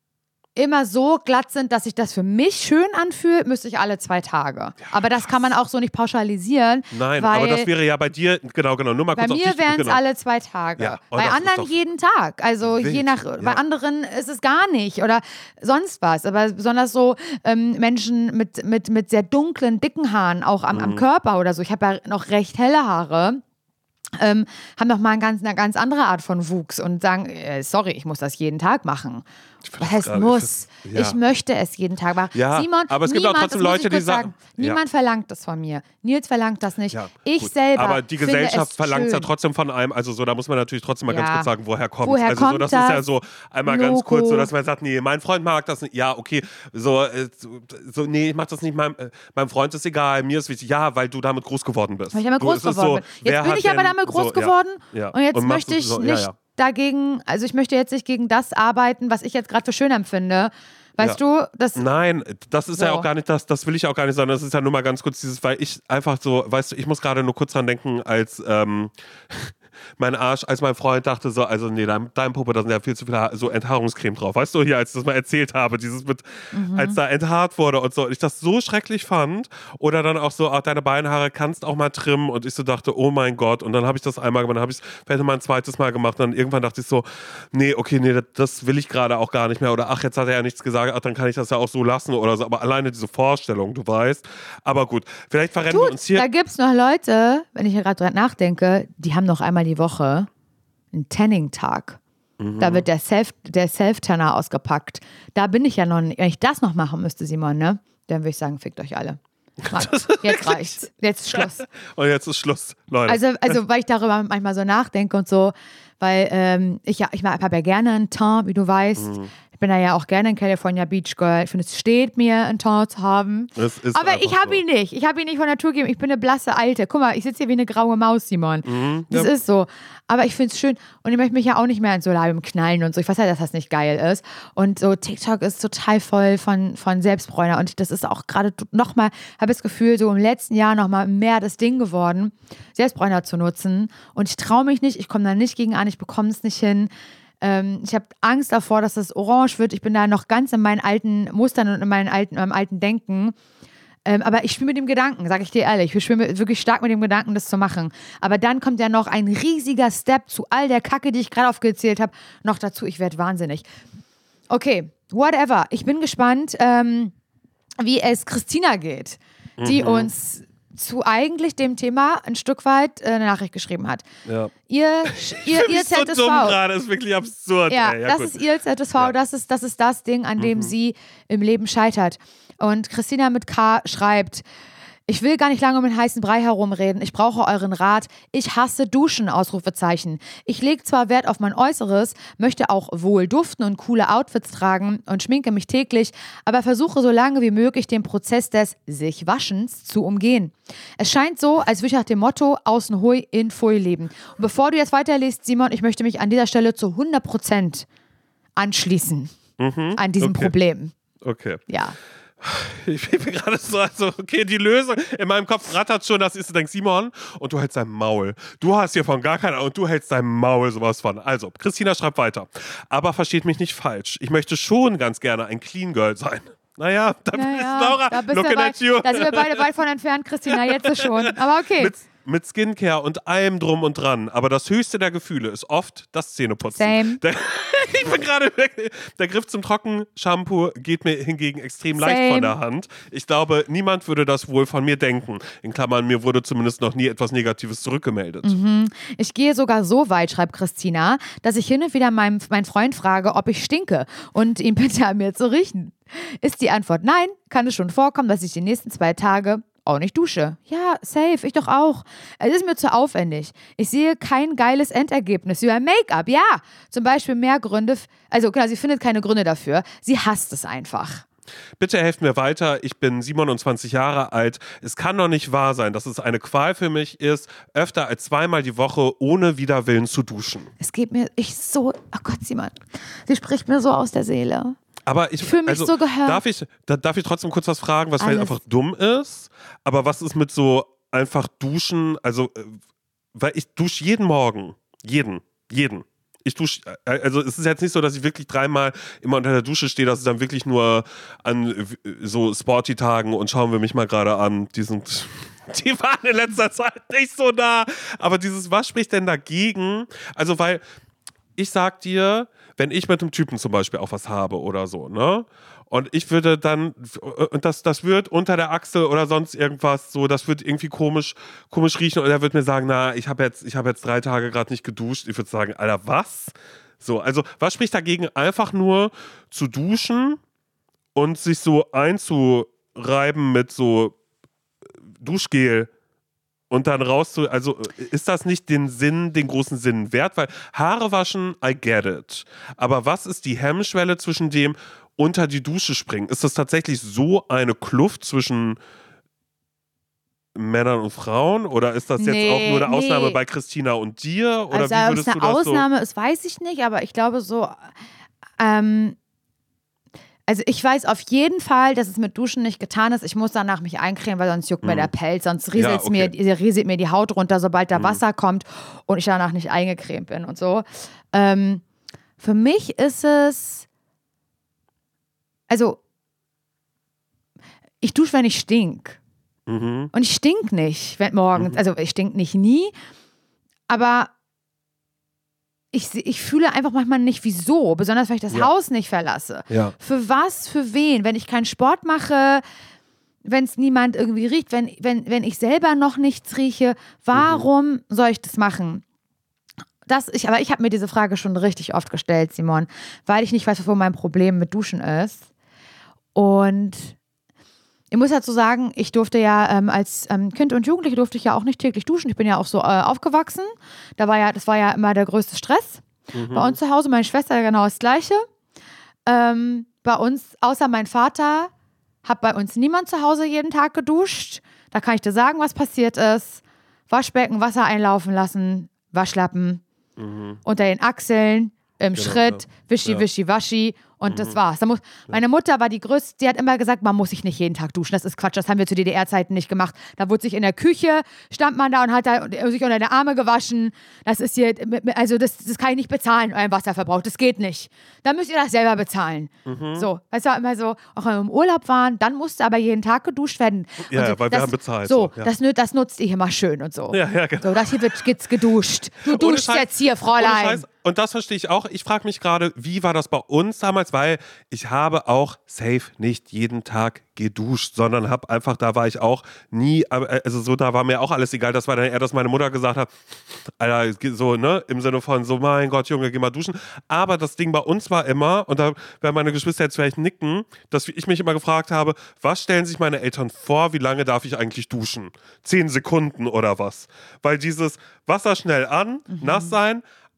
immer so glatt sind, dass sich das für mich schön anfühlt, müsste ich alle zwei Tage. Ja, aber das kann man auch so nicht pauschalisieren. Nein, weil aber das wäre ja bei dir, genau, genau, nur mal bei kurz mir auf dich. wären es genau. alle zwei Tage. Ja, oh, bei das anderen ist doch jeden Tag. Also wild, je nach, ja. bei anderen ist es gar nicht oder sonst was. Aber besonders so ähm, Menschen mit, mit, mit sehr dunklen, dicken Haaren, auch am, mhm. am Körper oder so. Ich habe ja noch recht helle Haare. Ähm, haben doch mal eine ganz, eine ganz andere Art von Wuchs und sagen, äh, sorry, ich muss das jeden Tag machen. Was heißt grade, muss? Ich, find, ja. ich möchte es jeden Tag machen. Ja, Simon, aber es gibt niemand, auch trotzdem Leute, die sagen, niemand ja. verlangt das von mir. Nils verlangt das nicht. Ja, ich gut. selber Aber die finde Gesellschaft es verlangt es ja schön. trotzdem von einem. Also so, da muss man natürlich trotzdem mal Ja. ganz kurz sagen, woher kommt Woher Also kommt so, das, das? ist ja so einmal Logo. ganz kurz, so dass man sagt, nee, mein Freund mag das nicht. Ja, okay, so, äh, so, so nee, ich mach das nicht. Meinem, äh, meinem Freund ist egal, mir ist wichtig. Ja, weil du damit groß geworden bist. Weil ich damit du, groß geworden so, bin. Jetzt bin ich aber damit groß so, geworden ja, ja. und jetzt und möchte ich so, nicht ja, ja. dagegen, also ich möchte jetzt nicht gegen das arbeiten, was ich jetzt gerade für schön empfinde. Weißt Ja. du, das... Nein, das ist So. ja auch gar nicht das, das will ich auch gar nicht, sondern das ist ja nur mal ganz kurz dieses, weil ich einfach so, weißt du, ich muss gerade nur kurz dran denken, als ähm, mein Arsch, als mein Freund dachte so, also nee, dein, dein Puppe, da sind ja viel zu viel ha- so Enthaarungscreme drauf, weißt du, hier, als ich das mal erzählt habe, dieses mit, Mhm. als da enthaart wurde und so, und ich das so schrecklich fand, oder dann auch so, auch deine Beinhaare kannst auch mal trimmen, und ich so dachte, oh mein Gott, und dann habe ich das einmal gemacht, dann habe ich es vielleicht mal ein zweites Mal gemacht, und dann irgendwann dachte ich so, nee, okay, nee, das, das will ich gerade auch gar nicht mehr, oder ach, jetzt hat er ja nichts gesagt, ach, dann kann ich das ja auch so lassen oder so, aber alleine diese Vorstellung, du weißt, aber gut, vielleicht verrennen wir Tut, uns hier. da gibt es noch Leute, wenn ich hier gerade dran nachdenke, die haben noch einmal die Woche einen Tanning-Tag. Mhm. Da wird der Self, der Self-Tanner ausgepackt. Da bin ich ja noch nicht. Wenn ich das noch machen müsste, Simon, ne? Dann würde ich sagen, fickt euch alle. Mann, jetzt reicht's. Jetzt ist Schluss. Und jetzt ist Schluss, Leute. Also, also weil ich darüber manchmal so nachdenke und so, weil ähm, ich ja, ich habe ja gerne einen Teint, wie du weißt. Mhm. Ich bin da ja auch gerne ein California Beach Girl. Ich finde, es steht mir, einen Teint zu haben. Es ist Aber einfach ich habe so. ihn nicht. Ich habe ihn nicht von Natur gegeben. Ich bin eine blasse Alte. Guck mal, ich sitze hier wie eine graue Maus, Simon. Mhm, Das ja. ist so. Aber ich finde es schön. Und ich möchte mich ja auch nicht mehr ins Solarium knallen und so. Ich weiß ja, dass das nicht geil ist. Und so TikTok ist total voll von, von Selbstbräuner. Und das ist auch gerade nochmal, habe ich das Gefühl, so im letzten Jahr nochmal mehr das Ding geworden, Selbstbräuner zu nutzen. Und ich traue mich nicht. Ich komme da nicht gegen an. Ich bekomme es nicht hin. Ähm, ich habe Angst davor, dass das orange wird. Ich bin da noch ganz in meinen alten Mustern und in meinen alten, meinem alten Denken. Ähm, aber ich spiele mit dem Gedanken, sage ich dir ehrlich. Ich spiele wirklich stark mit dem Gedanken, das zu machen. Aber dann kommt ja noch ein riesiger Step zu all der Kacke, die ich gerade aufgezählt habe, noch dazu. Ich werde wahnsinnig. Okay, whatever. Ich bin gespannt, ähm, wie es Christina geht, die Mhm. uns zu eigentlich dem Thema ein Stück weit äh, eine Nachricht geschrieben hat. Ja. Ihr, ihr, Ich ihr bin so Z S V. dumm gerade, ist wirklich absurd. Ja, ey. Ja das gut. ist ihr Z S V, Ja. das, ist, das ist das Ding, an dem Mhm. sie im Leben scheitert. Und Christina mit K schreibt, ich will gar nicht lange um den heißen Brei herumreden. Ich brauche euren Rat. Ich hasse Duschen, Ausrufezeichen. Ich lege zwar Wert auf mein Äußeres, möchte auch wohl duften und coole Outfits tragen und schminke mich täglich, aber versuche so lange wie möglich den Prozess des sich-Waschens zu umgehen. Es scheint so, als würde ich nach dem Motto außen hui, in Pfui leben. Und bevor du jetzt weiterliest, Simon, ich möchte mich an dieser Stelle zu hundert Prozent anschließen Mhm. an diesem Okay. Problem. Okay. Ja. Ich bin mir gerade so, also, okay, die Lösung in meinem Kopf rattert schon, das ist, du denkst, Simon, und du hältst dein Maul. Du hast hiervon gar keine Ahnung und du hältst dein Maul sowas von. Also, Christina schreibt weiter. Aber versteht mich nicht falsch. Ich möchte schon ganz gerne ein Clean Girl sein. Naja, da Ja, ist ja, Laura, da, bist looking wir at you. weit, da sind wir beide weit von entfernt, Christina, jetzt schon. Aber okay. Mit, mit Skincare und allem drum und dran. Aber das höchste der Gefühle ist oft das Zähneputzen. Same. Der, ich bin gerade wirklich, der Griff zum Trockenshampoo geht mir hingegen extrem leicht Same. von der Hand. Ich glaube, niemand würde das wohl von mir denken. In Klammern, mir wurde zumindest noch nie etwas Negatives zurückgemeldet. Mhm. Ich gehe sogar so weit, schreibt Christina, dass ich hin und wieder meinem, meinen Freund frage, ob ich stinke und ihn bitte an mir zu riechen. Ist die Antwort nein, kann es schon vorkommen, dass ich die nächsten zwei Tage auch nicht dusche. Ja, safe, ich doch auch. Es ist mir zu aufwendig. Ich sehe kein geiles Endergebnis wie beim Make-up. Ja, zum Beispiel mehr Gründe, also genau, sie findet keine Gründe dafür. Sie hasst es einfach. Bitte helft mir weiter, ich bin siebenundzwanzig Jahre alt. Es kann doch nicht wahr sein, dass es eine Qual für mich ist, öfter als zweimal die Woche ohne Widerwillen zu duschen. Es geht mir, ich so, oh Gott, Simon, sie spricht mir so aus der Seele. Aber ich, ich fühle mich also, so gehört. Darf ich, da, darf ich trotzdem kurz was fragen, was Alles. vielleicht einfach dumm ist? Aber was ist mit so einfach duschen? Also, weil ich dusche jeden Morgen. Jeden. Jeden. Ich dusche, also es ist jetzt nicht so, dass ich wirklich dreimal immer unter der Dusche stehe, dass es dann wirklich nur an so Sporty-Tagen und schauen wir mich mal gerade an, die sind, die waren in letzter Zeit nicht so da. Aber dieses, was spricht denn dagegen? Also, weil ich sag dir, wenn ich mit einem Typen zum Beispiel auch was habe oder so, ne? Und ich würde dann, und das, das wird unter der Achsel oder sonst irgendwas so, das wird irgendwie komisch, komisch riechen und er wird mir sagen, na, ich habe jetzt, ich habe jetzt drei Tage gerade nicht geduscht. Ich würde sagen, Alter, was? So, also, was spricht dagegen, einfach nur zu duschen und sich so einzureiben mit so Duschgel und dann raus zu, also ist das nicht den Sinn, den großen Sinn wert? Weil Haare waschen, I get it. Aber was ist die Hemmschwelle zwischen dem unter die Dusche springen? Ist das tatsächlich so eine Kluft zwischen Männern und Frauen? Oder ist das jetzt nee, auch nur eine Ausnahme nee. bei Christina und dir? Oder also, wie ob würdest es eine du das Ausnahme so? ist, weiß ich nicht, aber ich glaube so, ähm, also ich weiß auf jeden Fall, dass es mit Duschen nicht getan ist. Ich muss danach mich eincremen, weil sonst juckt mir Mhm. der Pelz, sonst rieselt Ja, okay. mir, rieselt mir die Haut runter, sobald da Mhm. Wasser kommt und ich danach nicht eingecremt bin und so. Ähm, für mich ist es, also ich dusche, wenn ich stink. Mhm. Und ich stink nicht, wenn morgens, Mhm. also ich stink nicht nie, aber ich, ich fühle einfach manchmal nicht, wieso, besonders wenn ich das Ja. Haus nicht verlasse. Ja. Für was, für wen? Wenn ich keinen Sport mache, wenn es niemand irgendwie riecht, wenn, wenn, wenn ich selber noch nichts rieche, warum Mhm. soll ich das machen? Das, ich, aber ich habe mir diese Frage schon richtig oft gestellt, Simon, weil ich nicht weiß, wo mein Problem mit Duschen ist. Und ich muss dazu sagen, ich durfte ja ähm, als ähm, Kind und Jugendliche durfte ich ja auch nicht täglich duschen. Ich bin ja auch so äh, aufgewachsen. Da war ja, das war ja immer der größte Stress. Mhm. Bei uns zu Hause, meine Schwester genau das Gleiche. Ähm, bei uns, außer mein Vater, hat bei uns niemand zu Hause jeden Tag geduscht. Da kann ich dir sagen, was passiert ist. Waschbecken, Wasser einlaufen lassen, Waschlappen Mhm. unter den Achseln, im Genau, Schritt, ja. wischi, Ja. wischi, waschi und Mhm. das war's. Da muss, meine Mutter war die größte, die hat immer gesagt, man muss sich nicht jeden Tag duschen. Das ist Quatsch, das haben wir zu D D R-Zeiten nicht gemacht. Da wurde sich in der Küche, stand man da und hat da sich unter die Arme gewaschen. Das ist hier, also das, das kann ich nicht bezahlen, euren Wasserverbrauch, das geht nicht. Dann müsst ihr das selber bezahlen. Mhm. So, es war immer so, auch wenn wir im Urlaub waren, dann musste aber jeden Tag geduscht werden. Ja, und so, weil wir das, haben bezahlt, So, so, ja. das, nü- das nutzt ihr hier mal schön und so. Ja, ja, genau. So, das hier wird geht's geduscht. Du duschst Scheiß- jetzt hier, Ohne Fräulein. Scheiß. Und das verstehe ich auch. Ich frage mich gerade, wie war das bei uns damals? Weil ich habe auch safe nicht jeden Tag geduscht, sondern habe einfach, da war ich auch nie, also so, da war mir auch alles egal. Das war dann eher, dass meine Mutter gesagt hat, Alter, so, ne, im Sinne von so, mein Gott, Junge, geh mal duschen. Aber das Ding bei uns war immer, und da werden meine Geschwister jetzt vielleicht nicken, dass ich mich immer gefragt habe, was stellen sich meine Eltern vor, wie lange darf ich eigentlich duschen? Zehn Sekunden oder was? Weil dieses Wasser schnell an, nass sein,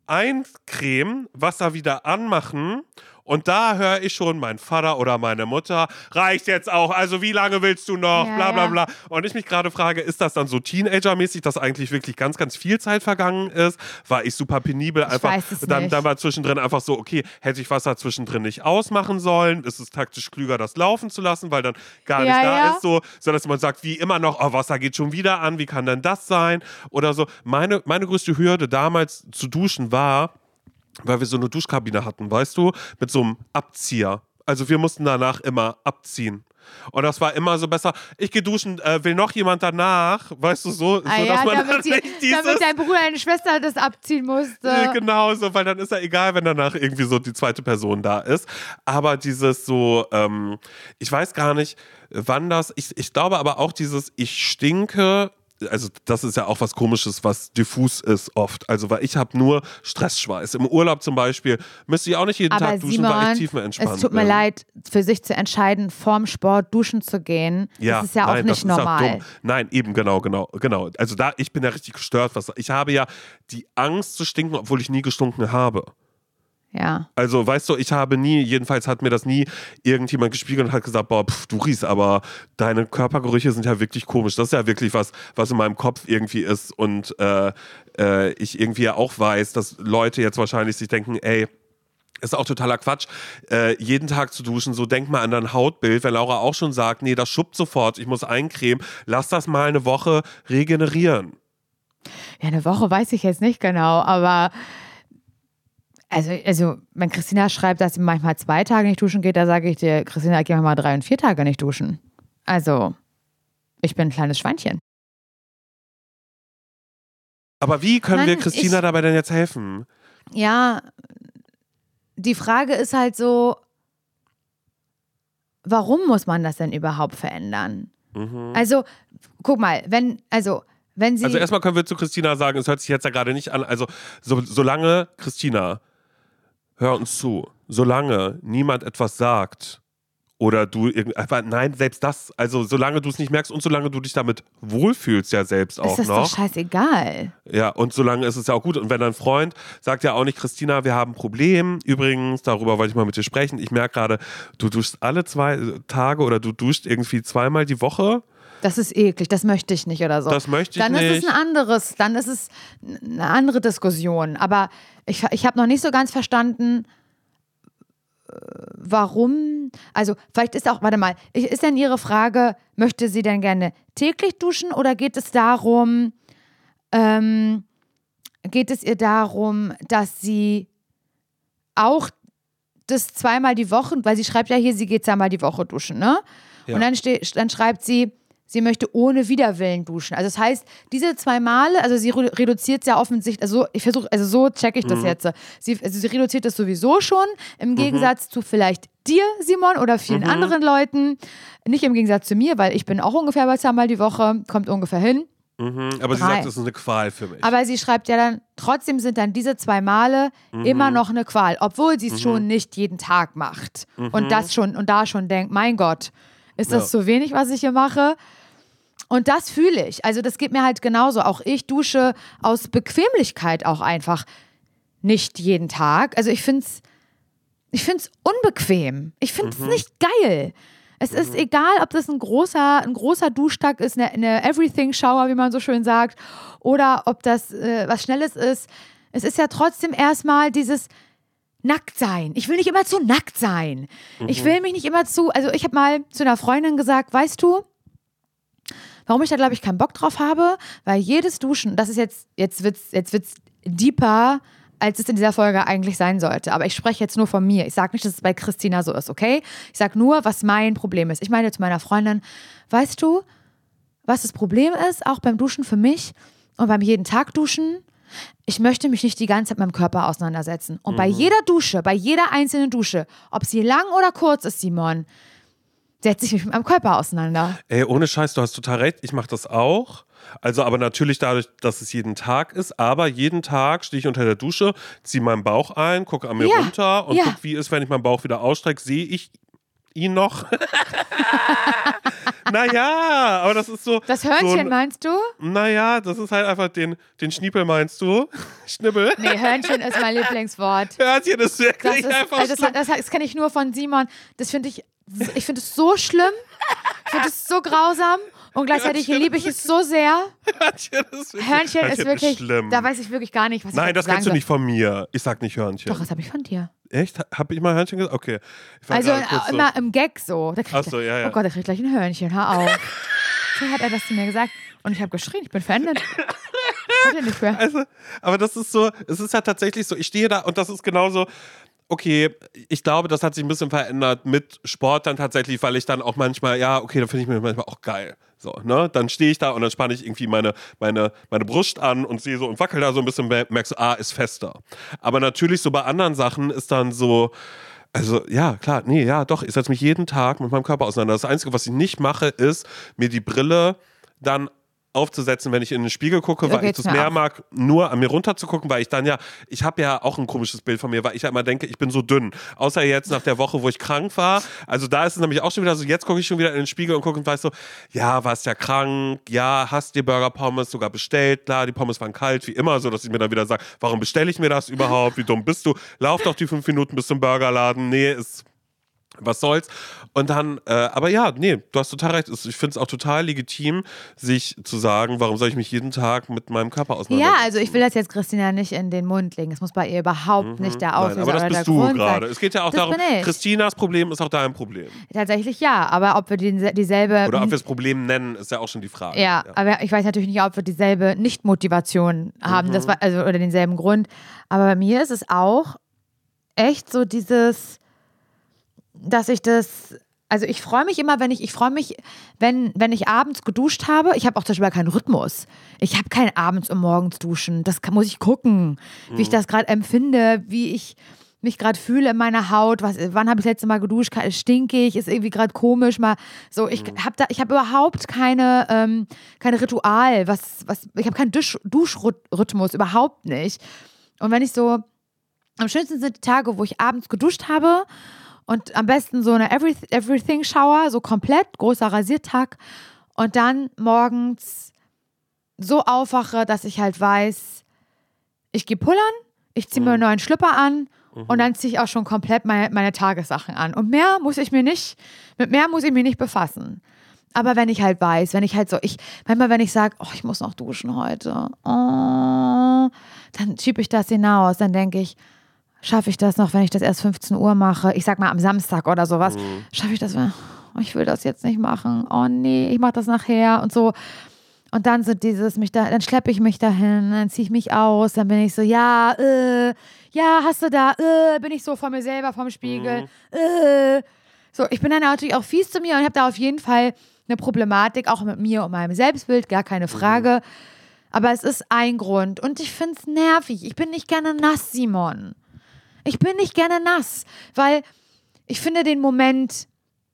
eincremen, Wasser wieder anmachen und da höre ich schon meinen Vater oder meine Mutter, reicht jetzt auch, also wie lange willst du noch, Ja, bla bla ja. bla. Und ich mich gerade frage, ist das dann so Teenager-mäßig, dass eigentlich wirklich ganz, ganz viel Zeit vergangen ist? War ich super penibel? Einfach, weiß es dann, nicht. dann war zwischendrin einfach so, okay, hätte ich Wasser zwischendrin nicht ausmachen sollen? Ist es taktisch klüger, das laufen zu lassen, weil dann gar Ja, nicht da ja. ist, so, so dass man sagt, wie immer noch, oh, Wasser geht schon wieder an, wie kann denn das sein? Oder so. Meine, meine größte Hürde damals zu duschen war, weil wir so eine Duschkabine hatten, weißt du, mit so einem Abzieher. Also wir mussten danach immer abziehen. Und das war immer so besser. Ich gehe duschen, äh, will noch jemand danach, weißt du, so, Ah so ja, dass man damit, dann die, nicht dieses... damit dein Bruder, deine Schwester das abziehen musste. Äh, Genau so, weil dann ist ja egal, wenn danach irgendwie so die zweite Person da ist. Aber dieses so, ähm, ich weiß gar nicht, wann das, ich, ich glaube aber auch dieses, ich stinke, also das ist ja auch was Komisches, was diffus ist oft. Also weil ich habe nur Stressschweiß. Im Urlaub zum Beispiel müsste ich auch nicht jeden Aber Tag duschen, Simon, weil ich tiefenentspannt es tut mir bin. leid, für sich zu entscheiden, vorm Sport duschen zu gehen. Ja, das ist ja nein, auch nicht das ist normal. Auch dumm. Nein, eben, genau, genau, genau. Also da, ich bin ja richtig gestört. Was, ich habe ja die Angst zu stinken, obwohl ich nie gestunken habe. Ja. Also, weißt du, ich habe nie, jedenfalls hat mir das nie irgendjemand gespiegelt und hat gesagt, boah, pf, du riechst, aber deine Körpergerüche sind ja wirklich komisch. Das ist ja wirklich was, was in meinem Kopf irgendwie ist und äh, äh, ich irgendwie ja auch weiß, dass Leute jetzt wahrscheinlich sich denken, ey, ist auch totaler Quatsch, äh, jeden Tag zu duschen, so denk mal an dein Hautbild, wenn Laura auch schon sagt, nee, das schuppt sofort, ich muss eincremen, lass das mal eine Woche regenerieren. Ja, eine Woche weiß ich jetzt nicht genau, aber Also, also, wenn Christina schreibt, dass sie manchmal zwei Tage nicht duschen geht, da sage ich dir, Christina, geh mal drei und vier Tage nicht duschen. Also, ich bin ein kleines Schweinchen. Aber wie können Nein, wir Christina ich, dabei denn jetzt helfen? Ja, die Frage ist halt so, warum muss man das denn überhaupt verändern? Mhm. Also, guck mal, wenn, also, wenn sie... Also erstmal können wir zu Christina sagen, es hört sich jetzt ja gerade nicht an, also so, solange, Christina, hör uns zu, solange niemand etwas sagt oder du irgendwie, nein, selbst das, also solange du es nicht merkst und solange du dich damit wohlfühlst ja selbst auch noch. Ist das doch scheißegal. Ja, und solange ist es ja auch gut. Und wenn dein Freund sagt ja auch nicht, Christina, wir haben ein Problem, übrigens, darüber wollte ich mal mit dir sprechen, ich merke gerade, du duschst alle zwei Tage oder du duschst irgendwie zweimal die Woche. Das ist eklig, das möchte ich nicht oder so. Das möchte ich dann nicht. Dann ist es ein anderes, dann ist es eine andere Diskussion. Aber ich, ich habe noch nicht so ganz verstanden, warum, also vielleicht ist auch, warte mal, ist denn Ihre Frage, möchte sie denn gerne täglich duschen oder geht es darum, ähm, geht es ihr darum, dass sie auch das zweimal die Woche, weil sie schreibt ja hier, sie geht zweimal die Woche duschen, ne? Ja. Und dann, steht, dann schreibt sie, sie möchte ohne Widerwillen duschen. Also das heißt, diese zwei Male, also sie reduziert es ja offensichtlich, also ich versuche, also so checke ich das mhm. jetzt. Sie, also sie reduziert das sowieso schon, im mhm. Gegensatz zu vielleicht dir, Simon, oder vielen mhm. anderen Leuten. Nicht im Gegensatz zu mir, weil ich bin auch ungefähr bei zweimal die Woche, kommt ungefähr hin. Mhm. Aber Drei. Sie sagt, das ist eine Qual für mich. Aber sie schreibt ja dann, trotzdem sind dann diese zwei Male mhm. immer noch eine Qual, obwohl sie es mhm. schon nicht jeden Tag macht. Mhm. Und das schon, und da schon denkt, mein Gott, ist das ja. zu wenig, was ich hier mache? Und das fühle ich. Also das geht mir halt genauso. Auch ich dusche aus Bequemlichkeit auch einfach nicht jeden Tag. Also ich finde es ich find's unbequem. Ich finde es mhm. nicht geil. Es mhm. ist egal, ob das ein großer, ein großer Duschtag ist, eine, eine Everything-Shower, wie man so schön sagt, oder ob das äh, was Schnelles ist. Es ist ja trotzdem erstmal dieses nackt sein. Ich will nicht immer zu nackt sein. Mhm. Ich will mich nicht immer zu, also ich habe mal zu einer Freundin gesagt, weißt du, warum ich da, glaube ich, keinen Bock drauf habe? Weil jedes Duschen, das ist jetzt, jetzt wird's, jetzt wird's deeper, als es in dieser Folge eigentlich sein sollte. Aber ich spreche jetzt nur von mir. Ich sage nicht, dass es bei Christina so ist, okay? Ich sage nur, was mein Problem ist. Ich meine zu meiner Freundin, weißt du, was das Problem ist, auch beim Duschen für mich und beim jeden Tag Duschen? Ich möchte mich nicht die ganze Zeit mit meinem Körper auseinandersetzen. Und mhm. bei jeder Dusche, bei jeder einzelnen Dusche, ob sie lang oder kurz ist, Simon, setze ich mich mit meinem Körper auseinander. Ey, ohne Scheiß, du hast total recht. Ich mache das auch. Also aber natürlich dadurch, dass es jeden Tag ist. Aber jeden Tag stehe ich unter der Dusche, ziehe meinen Bauch ein, gucke an mir ja. runter und ja. gucke, wie ist, wenn ich meinen Bauch wieder ausstrecke, sehe ich ihn noch. Naja, aber das ist so... Das Hörnchen so ein, meinst du? Naja, das ist halt einfach den, den Schniepel meinst du? Schnibbel? Nee, Hörnchen ist mein Lieblingswort. Hörnchen ist wirklich das ist, einfach also das, das, das kenne ich nur von Simon. Das finde ich... Ich finde es so schlimm, ich finde es so grausam und gleichzeitig Hörnchen liebe ich es so sehr. Hörnchen ist wirklich, Hörnchen Hörnchen ist wirklich, ist schlimm. Da weiß ich wirklich gar nicht, was Nein, ich das sagen kennst du soll. nicht von mir. Ich sag nicht Hörnchen. Doch, das habe ich von dir. Echt? Habe ich mal Hörnchen gesagt? Okay. Also immer so. Im Gag so. Da Ach so, ja, ja. Oh Gott, der kriegt gleich ein Hörnchen, hör auf. So hat er das zu mir gesagt und ich habe geschrien, ich bin verändert. Nicht mehr. Also, aber das ist so, es ist ja tatsächlich so, ich stehe da und das ist genauso. Okay, ich glaube, das hat sich ein bisschen verändert mit Sport dann tatsächlich, weil ich dann auch manchmal, ja, okay, dann finde ich mir manchmal auch geil. So, ne? Dann stehe ich da und dann spanne ich irgendwie meine, meine, meine Brust an und sehe so und wackel da so ein bisschen, merkst du, ah, ist fester. Aber natürlich so bei anderen Sachen ist dann so, also ja, klar, nee, ja, doch, ich setze mich jeden Tag mit meinem Körper auseinander. Das Einzige, was ich nicht mache, ist, mir die Brille dann aufzusetzen, wenn ich in den Spiegel gucke, weil Okay, ich das ja. mehr mag, nur an mir runter zu gucken, weil ich dann ja, ich habe ja auch ein komisches Bild von mir, weil ich ja immer denke, ich bin so dünn. Außer jetzt nach der Woche, wo ich krank war. Also da ist es nämlich auch schon wieder so, jetzt gucke ich schon wieder in den Spiegel und gucke und weiß so, ja, warst ja krank, ja, hast dir Burger Pommes sogar bestellt, klar, die Pommes waren kalt, wie immer, so dass ich mir dann wieder sage, warum bestelle ich mir das überhaupt, wie dumm bist du? Lauf doch die fünf Minuten bis zum Burgerladen, nee, ist... Was soll's? Und dann, äh, aber ja, nee, du hast total recht. Ich finde es auch total legitim, sich zu sagen, warum soll ich mich jeden Tag mit meinem Körper auseinandersetzen? Ja, also ich will das jetzt Christina nicht in den Mund legen. Es muss bei ihr überhaupt Mhm. nicht der Nein, Auslöser aber das oder der bist du Grund gerade. sein. Es geht ja auch Das darum, bin ich. Christinas Problem ist auch dein Problem. Tatsächlich ja, aber ob wir die, dieselbe... Oder ob wir das Problem nennen, ist ja auch schon die Frage. Ja, aber ich weiß natürlich nicht, ob wir dieselbe Nicht-Motivation haben, Mhm. das war, also, oder denselben Grund. Aber bei mir ist es auch echt so dieses, dass ich das, also ich freue mich immer, wenn ich, ich freue mich, wenn, wenn ich abends geduscht habe. Ich habe auch zum Beispiel keinen Rhythmus. Ich habe kein abends und morgens duschen. Das kann, muss ich gucken, wie ich das gerade empfinde, wie ich mich gerade fühle in meiner Haut. Was, wann habe ich das letzte Mal geduscht? Stinkig, ist irgendwie gerade komisch. Mal so, ich habe da, ich habe überhaupt keine, ähm, kein Ritual. Was, was, ich habe keinen Dusch, Duschrhythmus, überhaupt nicht. Und wenn ich so, am schönsten sind die Tage, wo ich abends geduscht habe. Und am besten so eine Every, Everything-Shower, so komplett, großer Rasiertag. Und dann morgens so aufwache, dass ich halt weiß, ich gehe pullern, ich ziehe mir einen neuen Schlüpper an mhm. und dann ziehe ich auch schon komplett meine, meine Tagessachen an. Und mehr muss ich mir nicht, mit mehr muss ich mich nicht befassen. Aber wenn ich halt weiß, wenn ich halt so, ich, manchmal wenn ich sage, oh, ich muss noch duschen heute, oh, dann schiebe ich das hinaus, dann denke ich, schaffe ich das noch, wenn ich das erst fünfzehn Uhr mache? Ich sag mal am Samstag oder sowas. Mhm. Schaffe ich das? Oh, ich will das jetzt nicht machen. Oh nee, ich mache das nachher und so. Und dann sind dieses, mich da, dann schleppe ich mich dahin, dann ziehe ich mich aus, dann bin ich so, ja, äh, ja, hast du da, äh, bin ich so vor mir selber, vorm Spiegel, mhm. äh. So, ich bin dann natürlich auch fies zu mir und habe da auf jeden Fall eine Problematik, auch mit mir und meinem Selbstbild, gar keine Frage. Mhm. Aber es ist ein Grund und ich finde es nervig. Ich bin nicht gerne nass, Simon. Ich bin nicht gerne nass, weil ich finde den Moment,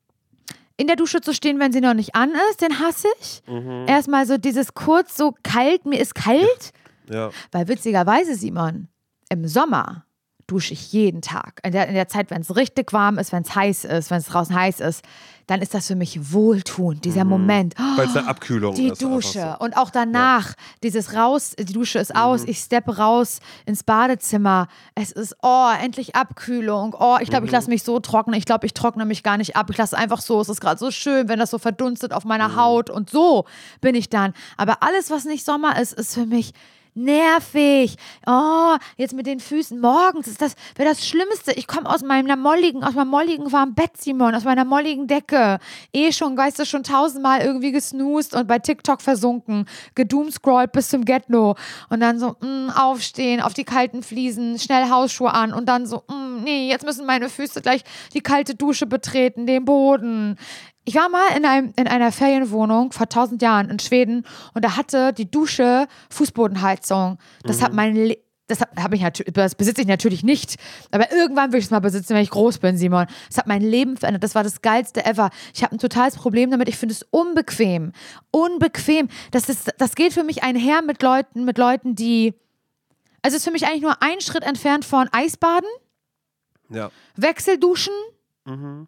in der Dusche zu stehen, wenn sie noch nicht an ist, den hasse ich. Mhm. Erstmal so dieses kurz so kalt, mir ist kalt. Ja. Weil witzigerweise, Simon, im Sommer dusche ich jeden Tag. In der, in der Zeit, wenn es richtig warm ist, wenn es heiß ist, wenn es draußen heiß ist, dann ist das für mich wohltuend, dieser mhm. Moment. Oh, weil es eine Abkühlung die ist. Die Dusche. So. Und auch danach, ja. dieses raus, die Dusche ist aus, mhm. ich steppe raus ins Badezimmer. Es ist, oh, endlich Abkühlung. Oh, ich glaube, mhm. ich lasse mich so trocknen. Ich glaube, ich trockne mich gar nicht ab. Ich lasse einfach so. Es ist gerade so schön, wenn das so verdunstet auf meiner mhm. Haut. Und so bin ich dann. Aber alles, was nicht Sommer ist, ist für mich nervig. Oh, jetzt mit den Füßen morgens ist das wäre das Schlimmste. Ich komme aus meiner molligen, aus meinem molligen warmen Bett, Simon, aus meiner molligen Decke. Eh schon, weißt du, schon tausendmal irgendwie gesnoost und bei TikTok versunken, gedoomscrollt bis zum Get-No. Und dann so, mh, aufstehen, auf die kalten Fliesen, schnell Hausschuhe an und dann so, mh, nee, jetzt müssen meine Füße gleich die kalte Dusche betreten, den Boden. Ich war mal in, einem, in einer Ferienwohnung vor tausend Jahren in Schweden und da hatte die Dusche Fußbodenheizung. Das mhm. hat mein Le- das, hab ich natürlich, das besitze ich natürlich nicht, aber irgendwann will ich es mal besitzen, wenn ich groß bin, Simon. Das hat mein Leben verändert. Das war das Geilste ever. Ich habe ein totales Problem damit. Ich finde es unbequem. Unbequem. Das, ist, das geht für mich einher mit Leuten, mit Leuten, die. Also es ist für mich eigentlich nur ein Schritt entfernt von Eisbaden, ja. Wechselduschen, mhm.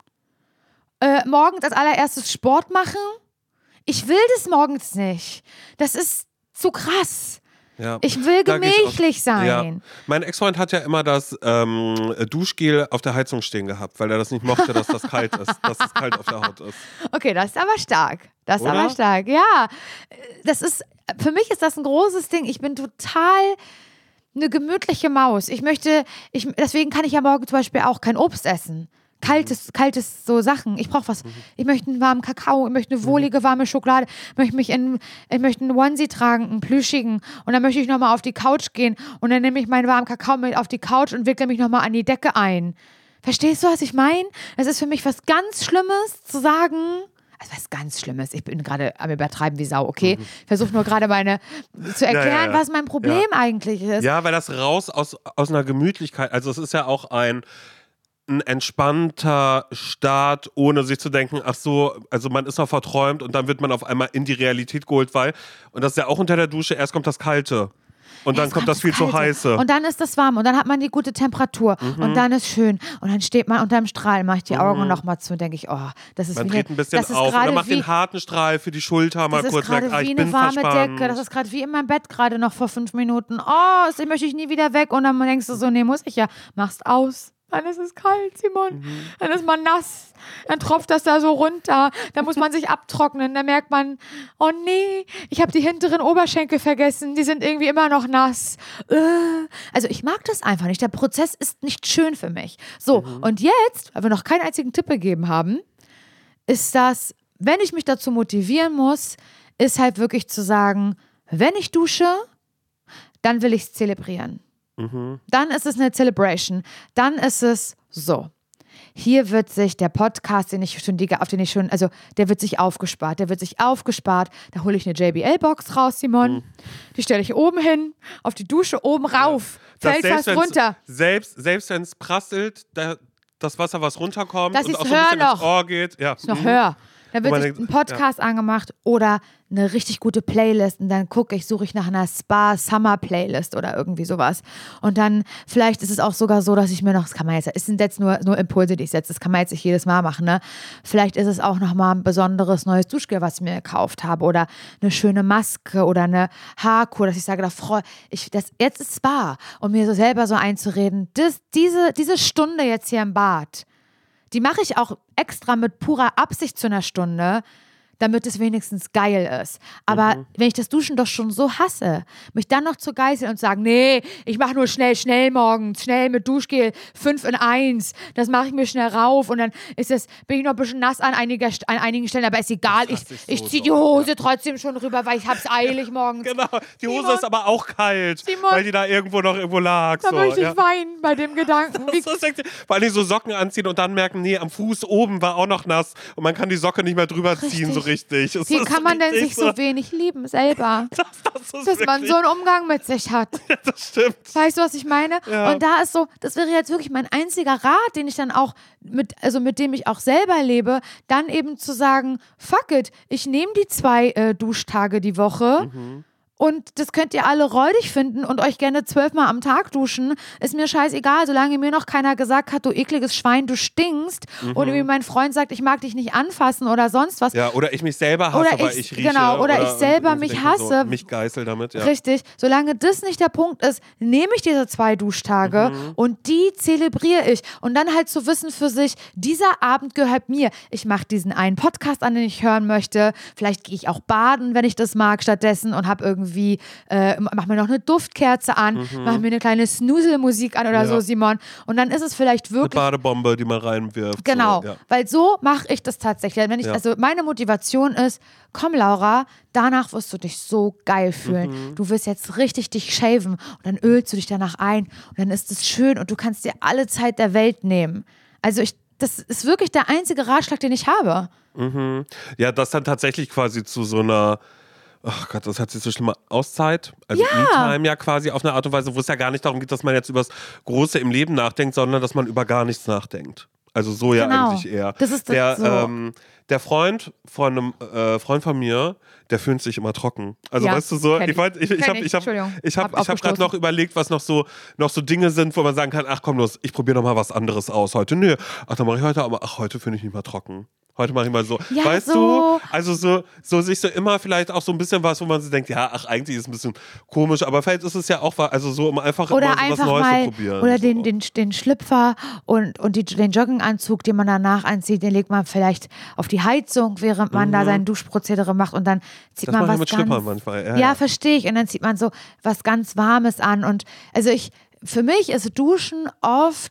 Äh, morgens als allererstes Sport machen. Ich will das morgens nicht. Das ist zu krass. Ja. Ich will gemächlich ich sein. Ja. Mein Ex-Freund hat ja immer das ähm, Duschgel auf der Heizung stehen gehabt, weil er das nicht mochte, dass das kalt ist, dass es kalt auf der Haut ist. Okay, das ist aber stark. Das ist Oder? aber stark, ja. Das ist, für mich ist das ein großes Ding. Ich bin total eine gemütliche Maus. Ich möchte, ich, deswegen kann ich ja morgen zum Beispiel auch kein Obst essen. Kaltes, kaltes so Sachen. Ich brauche was. Ich möchte einen warmen Kakao, ich möchte eine wohlige, warme Schokolade. Ich möchte mich in, ich möchte einen Onesie tragen, einen plüschigen. Und dann möchte ich nochmal auf die Couch gehen und dann nehme ich meinen warmen Kakao mit auf die Couch und wickle mich nochmal an die Decke ein. Verstehst du, was ich meine? Das ist für mich was ganz Schlimmes zu sagen. Also was ganz Schlimmes. Ich bin gerade am Übertreiben wie Sau, okay? Ich versuche nur gerade meine zu erklären, ja, ja, ja. was mein Problem ja. eigentlich ist. Ja, weil das raus aus, aus einer Gemütlichkeit, also es ist ja auch ein ein entspannter Start, ohne sich zu denken, ach so, also man ist noch verträumt und dann wird man auf einmal in die Realität geholt, weil, und das ist ja auch unter der Dusche, erst kommt das Kalte. Und dann Erst kommt das viel Kalte. zu heiße. Und dann ist das warm und dann hat man die gute Temperatur Mhm. und dann ist schön und dann steht man unter dem Strahl, mache ich die Augen Mhm. nochmal zu und denke ich, oh, das ist Man wie dreht eine, ein bisschen das ist auf und dann gerade macht wie, den harten Strahl für die Schulter mal das ist kurz gerade weg. Ah, wie ich eine bin warme verspannt. Decke, das ist gerade wie in meinem Bett gerade noch vor fünf Minuten. Oh, das möchte ich nie wieder weg und dann denkst du so, nee, muss ich ja, machst aus. Dann ist es kalt, Simon. Mhm. Dann ist man nass. Dann tropft das da so runter. Dann muss man sich abtrocknen. Dann merkt man, oh nee, ich habe die hinteren Oberschenkel vergessen. Die sind irgendwie immer noch nass. Äh. Also ich mag das einfach nicht. Der Prozess ist nicht schön für mich. So, Mhm. und jetzt, weil wir noch keinen einzigen Tipp gegeben haben, ist das, wenn ich mich dazu motivieren muss, ist halt wirklich zu sagen, wenn ich dusche, dann will ich es zelebrieren. Mhm. Dann ist es eine Celebration. Dann ist es so. Hier wird sich der Podcast, den ich schon, die, auf den ich schon, also der wird sich aufgespart. Der wird sich aufgespart. Da hole ich eine J B L-Box raus, Simon. Mhm. Die stelle ich oben hin, auf die Dusche oben rauf. Ja. Fällt fast runter. Selbst, selbst wenn es prasselt, da, das Wasser, was runterkommt das und ist auch so ein bisschen noch. ins Ohr geht. Ja. Ist noch Mhm. höher. Dann wird sich denkt, ein Podcast ja. angemacht oder eine richtig gute Playlist und dann gucke ich, suche ich nach einer Spa-Summer-Playlist oder irgendwie sowas. Und dann, vielleicht ist es auch sogar so, dass ich mir noch, das kann man jetzt, es sind jetzt nur, nur Impulse, die ich setze, das kann man jetzt nicht jedes Mal machen, ne? Vielleicht ist es auch nochmal ein besonderes neues Duschgel, was ich mir gekauft habe oder eine schöne Maske oder eine Haarkur, dass ich sage, da freue ich, das, jetzt ist Spa. Und mir so selber so einzureden, das, diese, diese Stunde jetzt hier im Bad, die mache ich auch extra mit purer Absicht zu einer Stunde, damit es wenigstens geil ist. Aber mhm. wenn ich das Duschen doch schon so hasse, mich dann noch zu geißeln und sagen, nee, ich mache nur schnell, schnell morgens, schnell mit Duschgel, fünf in eins, das mache ich mir schnell rauf und dann ist das, bin ich noch ein bisschen nass an, einiger, an einigen Stellen, aber ist egal, ich, ich, ich so ziehe die Hose ja. trotzdem schon rüber, weil ich hab's eilig morgens. Genau, die Hose Simon, ist aber auch kalt, Simon, weil die da irgendwo noch irgendwo lag. Da so, möchte ich ja. weinen bei dem Gedanken. Das ist echt, vor allem so Socken anziehen und dann merken, nee, am Fuß oben war auch noch nass und man kann die Socke nicht mehr drüber ziehen, richtig. so richtig. Es Wie kann man denn sich so wenig lieben selber? Das, das Dass man so einen Umgang mit sich hat. Ja, das stimmt. Weißt du, was ich meine? Ja. Und da ist so, das wäre jetzt wirklich mein einziger Rat, den ich dann auch mit, also mit dem ich auch selber lebe, dann eben zu sagen, fuck it, ich nehme die zwei äh, Duschtage die Woche. Mhm. Und das könnt ihr alle räudig finden und euch gerne zwölfmal am Tag duschen. Ist mir scheißegal, solange mir noch keiner gesagt hat, du ekliges Schwein, du stinkst. Mhm. Oder wie mein Freund sagt, ich mag dich nicht anfassen oder sonst was. Ja, oder ich mich selber hasse, weil ich, ich rieche. Genau, oder, oder ich selber mich hasse. So, mich geißel damit, ja. Richtig. Solange das nicht der Punkt ist, nehme ich diese zwei Duschtage mhm. und die zelebriere ich. Und dann halt zu wissen für sich, dieser Abend gehört mir. Ich mache diesen einen Podcast an, den ich hören möchte. Vielleicht gehe ich auch baden, wenn ich das mag, stattdessen und habe irgendwie Wie, äh, mach mir noch eine Duftkerze an, mhm. mach mir eine kleine Snoozel-Musik an oder ja. so, Simon. Und dann ist es vielleicht wirklich... Eine Badebombe, die man reinwirft. Genau, so, ja. weil so mache ich das tatsächlich. Wenn ich, ja. Also meine Motivation ist, komm Laura, danach wirst du dich so geil fühlen. Mhm. Du wirst jetzt richtig dich shaven und dann ölst du dich danach ein und dann ist es schön und du kannst dir alle Zeit der Welt nehmen. Also ich, das ist wirklich der einzige Ratschlag, den ich habe. Mhm. Ja, das dann tatsächlich quasi zu so einer... Ach Gott, das hat sich so schlimme Auszeit, also ja. Me-Time ja quasi auf eine Art und Weise, wo es ja gar nicht darum geht, dass man jetzt über das Große im Leben nachdenkt, sondern dass man über gar nichts nachdenkt. Also so ja genau. eigentlich eher. Das ist das der, so. ähm, der Freund von einem äh, Freund von mir, der föhnt sich immer trocken. Also ja, weißt du so, ich, ich, ich, ich habe ich hab, ich hab, ich hab gerade noch überlegt, was noch so, noch so Dinge sind, wo man sagen kann, ach komm los, ich probiere noch mal was anderes aus heute. Nö, ach dann mache ich heute, aber ach heute finde ich nicht mehr trocken. Heute mache ich mal so. Ja, weißt so. du? Also so, so sich so immer vielleicht auch so ein bisschen was, wo man sich denkt, ja, ach, eigentlich ist es ein bisschen komisch, aber vielleicht ist es ja auch, also so, um einfach oder immer so einfach was Neues mal, zu probieren. Oder so. den, den, den Schlüpfer und, und die, den Jogginganzug, den man danach anzieht, den legt man vielleicht auf die Heizung, während man mhm. da sein Duschprozedere macht und dann zieht das man was mit ganz... Schlüppern manchmal. Ja, ja, ja. verstehe ich. Und dann zieht man so was ganz Warmes an und also ich, für mich ist Duschen oft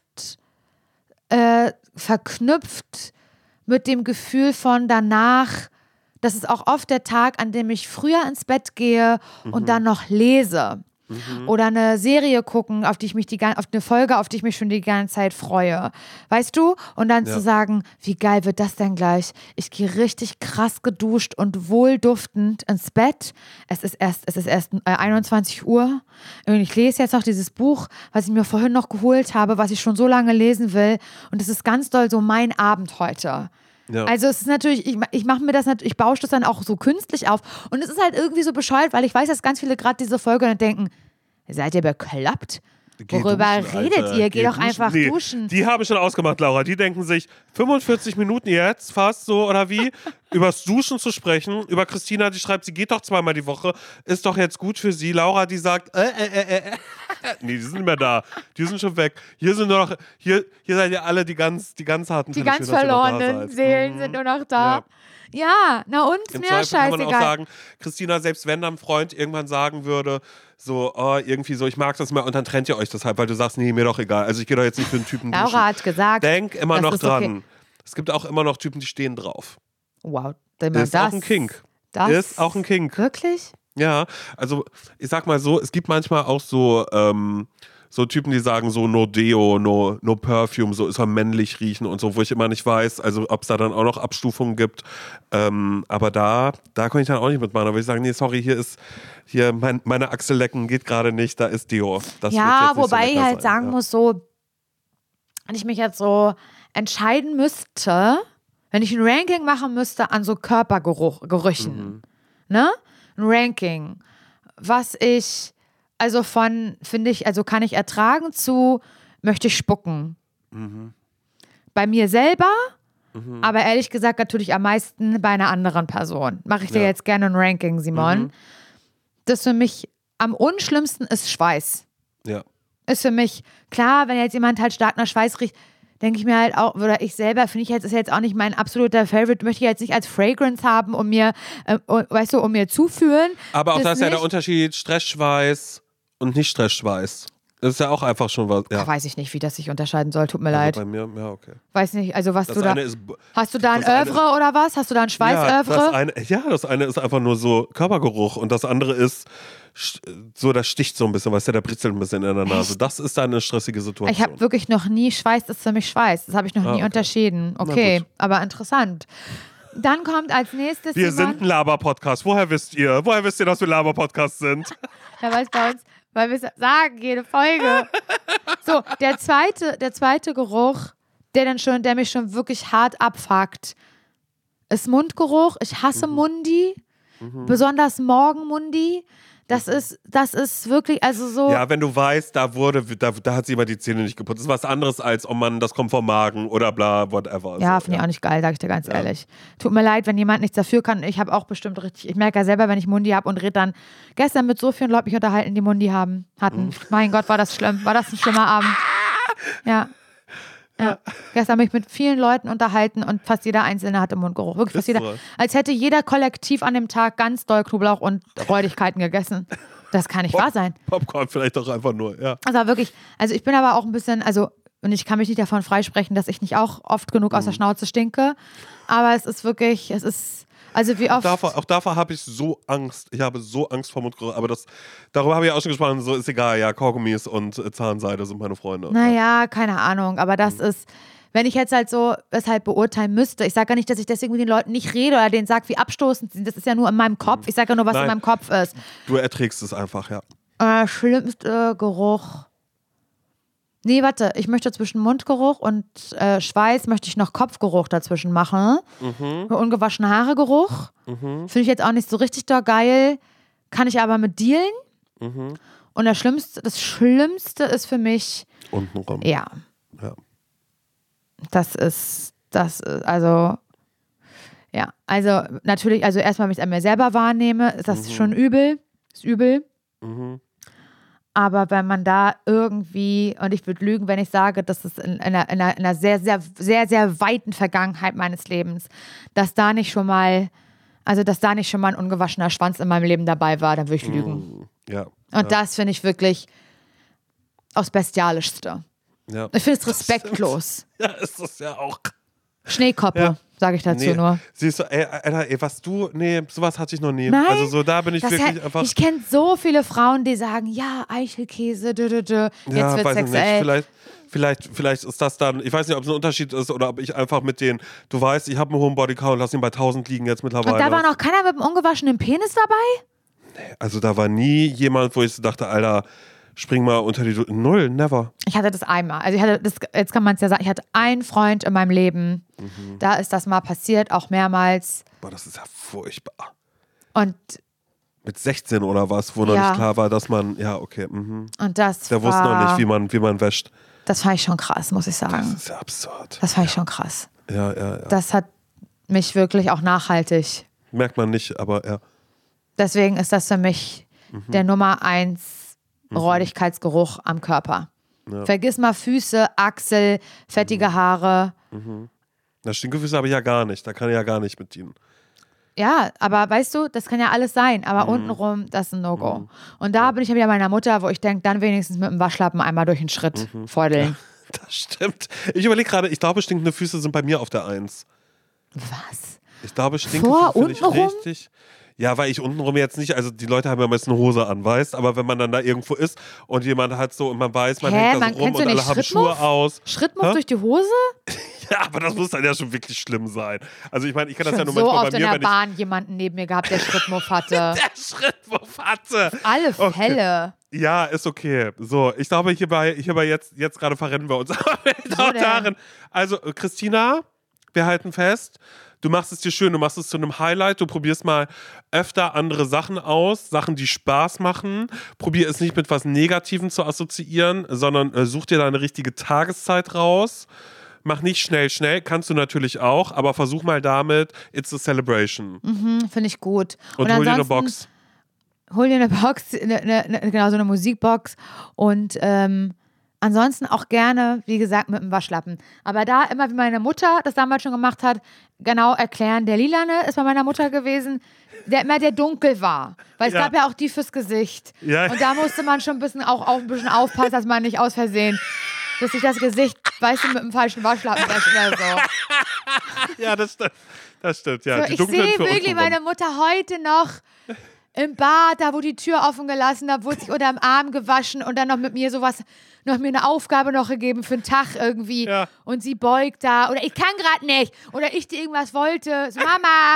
äh, verknüpft mit dem Gefühl von danach, das ist auch oft der Tag, an dem ich früher ins Bett gehe und mhm. dann noch lese. mhm. oder eine Serie gucken, auf die ich mich die auf eine Folge, auf die ich mich schon die ganze Zeit freue. Weißt du? Und dann ja. zu sagen, wie geil wird das denn gleich? Ich gehe richtig krass geduscht und wohlduftend ins Bett. Es ist erst, es ist erst einundzwanzig Uhr. Und ich lese jetzt noch dieses Buch, was ich mir vorhin noch geholt habe, was ich schon so lange lesen will. Und es ist ganz doll so mein Abend heute. Ja. Also es ist natürlich, ich, ich mache mir das natürlich, ich bausche das dann auch so künstlich auf und es ist halt irgendwie so bescheuert, weil ich weiß, dass ganz viele gerade diese Folge dann denken, seid ihr bekloppt? Geh Worüber duschen, redet Alter. ihr? Geh, Geh doch duschen. einfach nee, duschen. Die habe ich schon ausgemacht, Laura. Die denken sich, fünfundvierzig Minuten jetzt fast so oder wie, übers Duschen zu sprechen. Über Christina, die schreibt, sie geht doch zweimal die Woche. Ist doch jetzt gut für sie. Laura, die sagt, äh, äh, äh, äh. Nee, die sind nicht mehr da. Die sind schon weg. Hier sind nur noch, hier, hier seid ihr alle die ganz, die ganz harten Die ganz verlorenen Seelen mhm. sind nur noch da. Ja. Ja, na und? Im mir Zweifel scheißegal. kann man auch sagen, Christina, selbst wenn dann ein Freund irgendwann sagen würde, so, oh, irgendwie so, ich mag das mal und dann trennt ihr euch deshalb, weil du sagst, nee, mir doch egal. Also ich gehe doch jetzt nicht für einen Typen duschen. Laura hat gesagt, denk immer noch dran. Okay. Es gibt auch immer noch Typen, die stehen drauf. Wow. Ist das, auch ein Kink. Das ist auch ein Kink. Wirklich? Ja, also ich sag mal so, es gibt manchmal auch so, ähm, so Typen, die sagen so no Deo, no, no Perfume, so ist er männlich riechen und so, wo ich immer nicht weiß, also ob es da dann auch noch Abstufungen gibt. Ähm, aber da, da kann ich dann auch nicht mitmachen. Da würde ich sagen, nee, sorry, hier ist, hier mein, meine Achsel lecken geht gerade nicht, da ist Deo. Das ja, wobei so ich halt sein, sagen ja. muss, so, wenn ich mich jetzt so entscheiden müsste, wenn ich ein Ranking machen müsste an so Körpergeruch, Gerüchen, mhm. ne? Ein Ranking, was ich Also von, finde ich, also kann ich ertragen zu, möchte ich spucken. Mhm. Bei mir selber, mhm. aber ehrlich gesagt natürlich am meisten bei einer anderen Person. Mache ich dir ja. jetzt gerne ein Ranking, Simon. Mhm. Das für mich am unschlimmsten ist Schweiß. Ja. Ist für mich, klar, wenn jetzt jemand halt stark nach Schweiß riecht, denke ich mir halt auch, oder ich selber finde ich jetzt, ist jetzt auch nicht mein absoluter Favorite, möchte ich jetzt nicht als Fragrance haben, um mir, äh, weißt du, um mir zuführen. Aber auch das da ist ja nicht. der Unterschied, Stressschweiß und nicht Stressschweiß. Das ist ja auch einfach schon was. Ja. Ach, weiß ich nicht, wie das sich unterscheiden soll. Tut mir also leid. Bei mir, ja, okay. Weiß nicht, also was das du da. Ist, hast du da ein Övre oder was? Hast du da ein Schweißövre? Ja, das eine, ja, das eine ist einfach nur so Körpergeruch und das andere ist so, das sticht so ein bisschen, weißt du, der britzelt ein bisschen in der Nase. Echt? Das ist dann eine stressige Situation. Ich habe wirklich noch nie, Schweiß ist für mich Schweiß. Das habe ich noch ah, nie okay. unterschieden. Okay, aber interessant. Dann kommt als nächstes. Wir sind ein Laber-Podcast. Woher wisst ihr? Woher wisst ihr, dass wir Laber-Podcast sind? Ja, weil es bei uns, weil wir es sagen, jede Folge. So, der zweite, der zweite Geruch, der dann schon, der mich schon wirklich hart abfuckt, ist Mundgeruch. Ich hasse mhm. Mundi, mhm. besonders Morgenmundi. Das ist, das ist wirklich, also so. Ja, wenn du weißt, da wurde, da, da hat sie immer die Zähne nicht geputzt. Das ist was anderes als, oh Mann, das kommt vom Magen oder bla, whatever. Ja, so, finde ja. ich auch nicht geil, sag ich dir ganz ja. ehrlich. Tut mir leid, wenn jemand nichts dafür kann. Ich habe auch bestimmt richtig, ich merke ja selber, wenn ich Mundi habe und rede dann gestern mit so vielen Leuten mich unterhalten, die Mundi haben, hatten. Mhm. Mein Gott, war das schlimm. War das ein schlimmer Abend. Ja. Ja. Gestern habe ich mit vielen Leuten unterhalten und fast jeder Einzelne hatte Mundgeruch. Wirklich fast jeder. So. Als hätte jeder kollektiv an dem Tag ganz doll Knoblauch und Räudigkeiten gegessen. Das kann nicht Pop- wahr sein. Popcorn vielleicht auch einfach nur, ja. Also wirklich, also ich bin aber auch ein bisschen, also, und ich kann mich nicht davon freisprechen, dass ich nicht auch oft genug aus der Schnauze stinke. Aber es ist wirklich, es ist, also wie oft. Auch davor, auch davor habe ich so Angst. Ich habe so Angst vor Mundgeruch. Aber das, darüber habe ich auch schon gesprochen. So ist egal, ja, Kaugummis und äh, Zahnseide sind meine Freunde. Naja, keine Ahnung. Aber das mhm. ist, wenn ich jetzt halt so es halt beurteilen müsste, ich sage ja nicht, dass ich deswegen mit den Leuten nicht rede oder denen sage, wie abstoßend sie sind. Das ist ja nur in meinem Kopf. Ich sage ja nur, was Nein, in meinem Kopf ist. Du erträgst es einfach, ja. Äh, schlimmste Geruch. Nee, warte, ich möchte zwischen Mundgeruch und äh, Schweiß möchte ich noch Kopfgeruch dazwischen machen. Mhm. Ungewaschene Haare Geruch. Mhm. Finde ich jetzt auch nicht so richtig doll geil. Kann ich aber mit dealen. Mhm. Und das Schlimmste, das Schlimmste ist für mich. Untenrum. Ja. Ja. Das ist, das ist, also, ja, also natürlich, also erstmal, wenn ich es an mir selber wahrnehme, ist das mhm. schon übel, ist übel. Mhm. Aber wenn man da irgendwie, und ich würde lügen, wenn ich sage, dass es in, in, einer, in, einer, in einer sehr, sehr, sehr, sehr weiten Vergangenheit meines Lebens, dass da nicht schon mal, also dass da nicht schon mal ein ungewaschener Schwanz in meinem Leben dabei war, dann würde ich lügen. Ja. Und ja. das finde ich wirklich aufs Bestialischste. Ja. Ich finde es respektlos. Ja, ist das ja auch. Schneekoppe. Ja. Sage ich dazu nee. nur. Siehst du, ey, Alter, ey, was du, nee, sowas hatte ich noch nie. Nein, also so, da bin ich wirklich hat, einfach... Ich kenne so viele Frauen, die sagen, ja, Eichelkäse, dü, dü, dü. Jetzt ja, wird weiß ich sexuell. nicht, vielleicht... Vielleicht, vielleicht ist das dann, ich weiß nicht, ob es ein Unterschied ist oder ob ich einfach mit den, du weißt, ich habe einen hohen Bodycount, lass ihn bei tausend liegen jetzt mittlerweile. Und da war noch keiner mit einem ungewaschenen Penis dabei? Nee, also da war nie jemand, wo ich so dachte, Alter, spring mal unter die... Null, never. Ich hatte das einmal. Also ich hatte das, jetzt kann man es ja sagen, ich hatte einen Freund in meinem Leben, mhm. da ist das mal passiert, auch mehrmals. Boah, das ist ja furchtbar. Und mit sechzehn oder was, wo noch ja. nicht klar war, dass man, ja, okay. Mhm. Und das Der war, wusste noch nicht, wie man, wie man wäscht. Das fand ich schon krass, muss ich sagen. Das ist ja absurd. Das fand ich schon krass. Ja, ja, ja. Das hat mich wirklich auch nachhaltig. Merkt man nicht, aber ja. Deswegen ist das für mich mhm. der Nummer eins mhm. Räudigkeitsgeruch am Körper. Ja. Vergiss mal Füße, Achsel, fettige mhm. Haare. Mhm. Na, Stinkefüße habe ich ja gar nicht. Da kann ich ja gar nicht mit dienen. Ja, aber weißt du, das kann ja alles sein, aber mhm. untenrum, das ist ein No-Go. Mhm. Und da bin ich ja wieder meiner Mutter, wo ich denke, dann wenigstens mit dem Waschlappen einmal durch den Schritt mhm. feudeln. Ja, das stimmt. Ich überlege gerade, ich glaube, stinkende Füße sind bei mir auf der Eins. Was? Ich glaube, stinkende Füße finde ich richtig. Ja, weil ich untenrum jetzt nicht, also die Leute haben ja meist eine Hose an, weißt, aber wenn man dann da irgendwo ist und jemand hat so und man weiß, man Hä, hängt da man so rum und alle haben Schuhe aus. Schrittmuff durch die Hose? Ja, aber das muss dann ja schon wirklich schlimm sein. Also ich meine, ich kann das schon ja nur so manchmal oft bei mir, in der wenn Bahn ich jemanden neben mir gehabt, der Schrittmuff hatte. der Schrittmuff hatte. Auf alle Fälle. Okay. Ja, ist okay. So, ich glaube, hierbei, hierbei jetzt, jetzt gerade verrennen wir uns. So darin. Also, Christina, wir halten fest, du machst es dir schön, du machst es zu einem Highlight, du probierst mal öfter andere Sachen aus, Sachen, die Spaß machen. Probier es nicht mit was Negativem zu assoziieren, sondern äh, such dir da eine richtige Tageszeit raus. Mach nicht schnell, schnell, kannst du natürlich auch, aber versuch mal damit, it's a celebration. Mhm, finde ich gut. Und, und hol dir eine Box. Hol dir eine Box, eine, eine, genau, so eine Musikbox und ähm, ansonsten auch gerne, wie gesagt, mit dem Waschlappen. Aber da immer, wie meine Mutter das damals schon gemacht hat, genau erklären, der Lilane ist bei meiner Mutter gewesen, der immer der dunkel war. Weil es ja. gab ja auch die fürs Gesicht. Ja. Und da musste man schon ein bisschen auch, auch ein bisschen aufpassen, dass man nicht aus Versehen, dass sich das Gesicht, weißt du, mit dem falschen Waschlappen wäscht oder so. Ja, das stimmt. Das stimmt, ja. So, die ich sehe wirklich meine Mutter heute noch im Bad, da wo die Tür offen gelassen, da wurde sich unter dem Arm gewaschen und dann noch mit mir sowas, noch mir eine Aufgabe noch gegeben für einen Tag irgendwie. Ja. Und sie beugt da oder ich kann gerade nicht oder ich dir irgendwas wollte. So, Mama,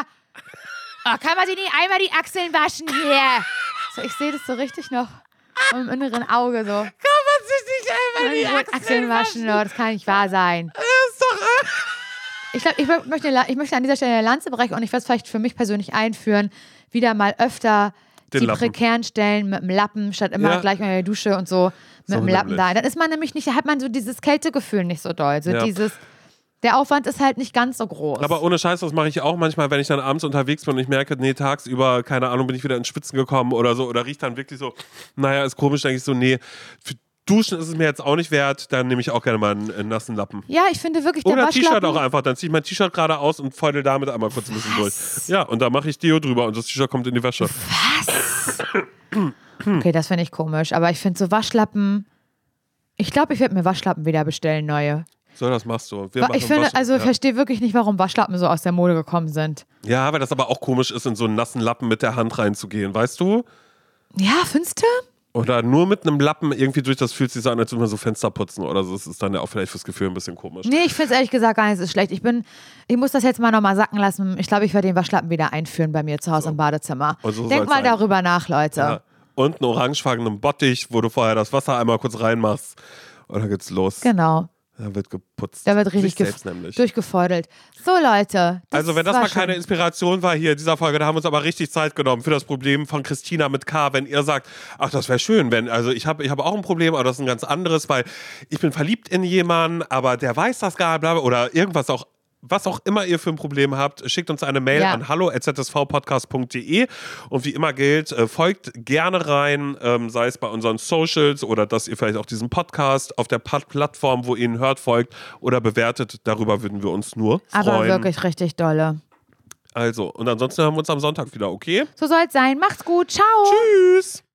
oh, kann man sie nicht einmal die Achseln waschen hier? So, ich sehe das so richtig noch im inneren Auge so. Kann man sich nicht einmal die Achseln, Achseln waschen? waschen? Oh, das kann nicht wahr sein. Das ist doch... Ich glaube, ich möchte, ich möchte an dieser Stelle eine Lanze brechen und ich werde es vielleicht für mich persönlich einführen, wieder mal öfter Den die Lappen. prekären Stellen mit dem Lappen, statt immer ja. gleich mal in der Dusche und so mit so dem Lappen nämlich. Da. Dann ist man nämlich nicht, da hat man so dieses Kältegefühl nicht so doll. So ja. dieses, der Aufwand ist halt nicht ganz so groß. Aber ohne Scheiß, das mache ich auch manchmal, wenn ich dann abends unterwegs bin und ich merke, nee, tagsüber, keine Ahnung, bin ich wieder ins Schwitzen gekommen oder so oder riecht dann wirklich so, naja, ist komisch, denke ich so, nee, für Duschen ist es mir jetzt auch nicht wert, dann nehme ich auch gerne mal einen, einen nassen Lappen. Ja, ich finde wirklich, der Oder Waschlappen... T-Shirt auch einfach, dann ziehe ich mein T-Shirt gerade aus und feudel damit einmal kurz ein bisschen Was? durch. Ja, und da mache ich Deo drüber und das T-Shirt kommt in die Wäsche. Was? Okay, das finde ich komisch, aber ich finde so Waschlappen... Ich glaube, ich werde mir Waschlappen wieder bestellen, neue. So, das machst du. Wir ich finde, also ich ja. verstehe wirklich nicht, warum Waschlappen so aus der Mode gekommen sind. Ja, weil das aber auch komisch ist, in so einen nassen Lappen mit der Hand reinzugehen, weißt du? Ja, findest du? Oder nur mit einem Lappen irgendwie durch das fühlt sich so an, als würde man so Fenster putzen oder so. Das ist dann ja auch vielleicht fürs Gefühl ein bisschen komisch. Nee, ich finde es ehrlich gesagt gar nicht so schlecht. Ich bin, ich muss das jetzt mal nochmal sacken lassen. Ich glaube, ich werde den Waschlappen wieder einführen bei mir zu Hause so. Im Badezimmer. So Denk mal sein. Darüber nach, Leute. Ja. Und einen orangefarbenen Bottich, wo du vorher das Wasser einmal kurz reinmachst. Und dann geht's los. Genau. Da wird geputzt. Da wird richtig gef- durchgefeudelt. So, Leute. Also, wenn das mal schon. keine Inspiration war hier in dieser Folge, da haben wir uns aber richtig Zeit genommen für das Problem von Christina mit K. Wenn ihr sagt, ach, das wäre schön, wenn, also ich habe ich hab auch ein Problem, aber das ist ein ganz anderes, weil ich bin verliebt in jemanden, aber der weiß das gar nicht, oder irgendwas auch. Was auch immer ihr für ein Problem habt, schickt uns eine Mail ja. an hallo at z s v podcast punkt d e und wie immer gilt, folgt gerne rein, ähm, sei es bei unseren Socials oder dass ihr vielleicht auch diesen Podcast auf der Plattform, wo ihr ihn hört, folgt oder bewertet. Darüber würden wir uns nur freuen. Aber wirklich richtig dolle. Also, und ansonsten hören wir uns am Sonntag wieder, okay? So soll es sein. Macht's gut. Ciao. Tschüss.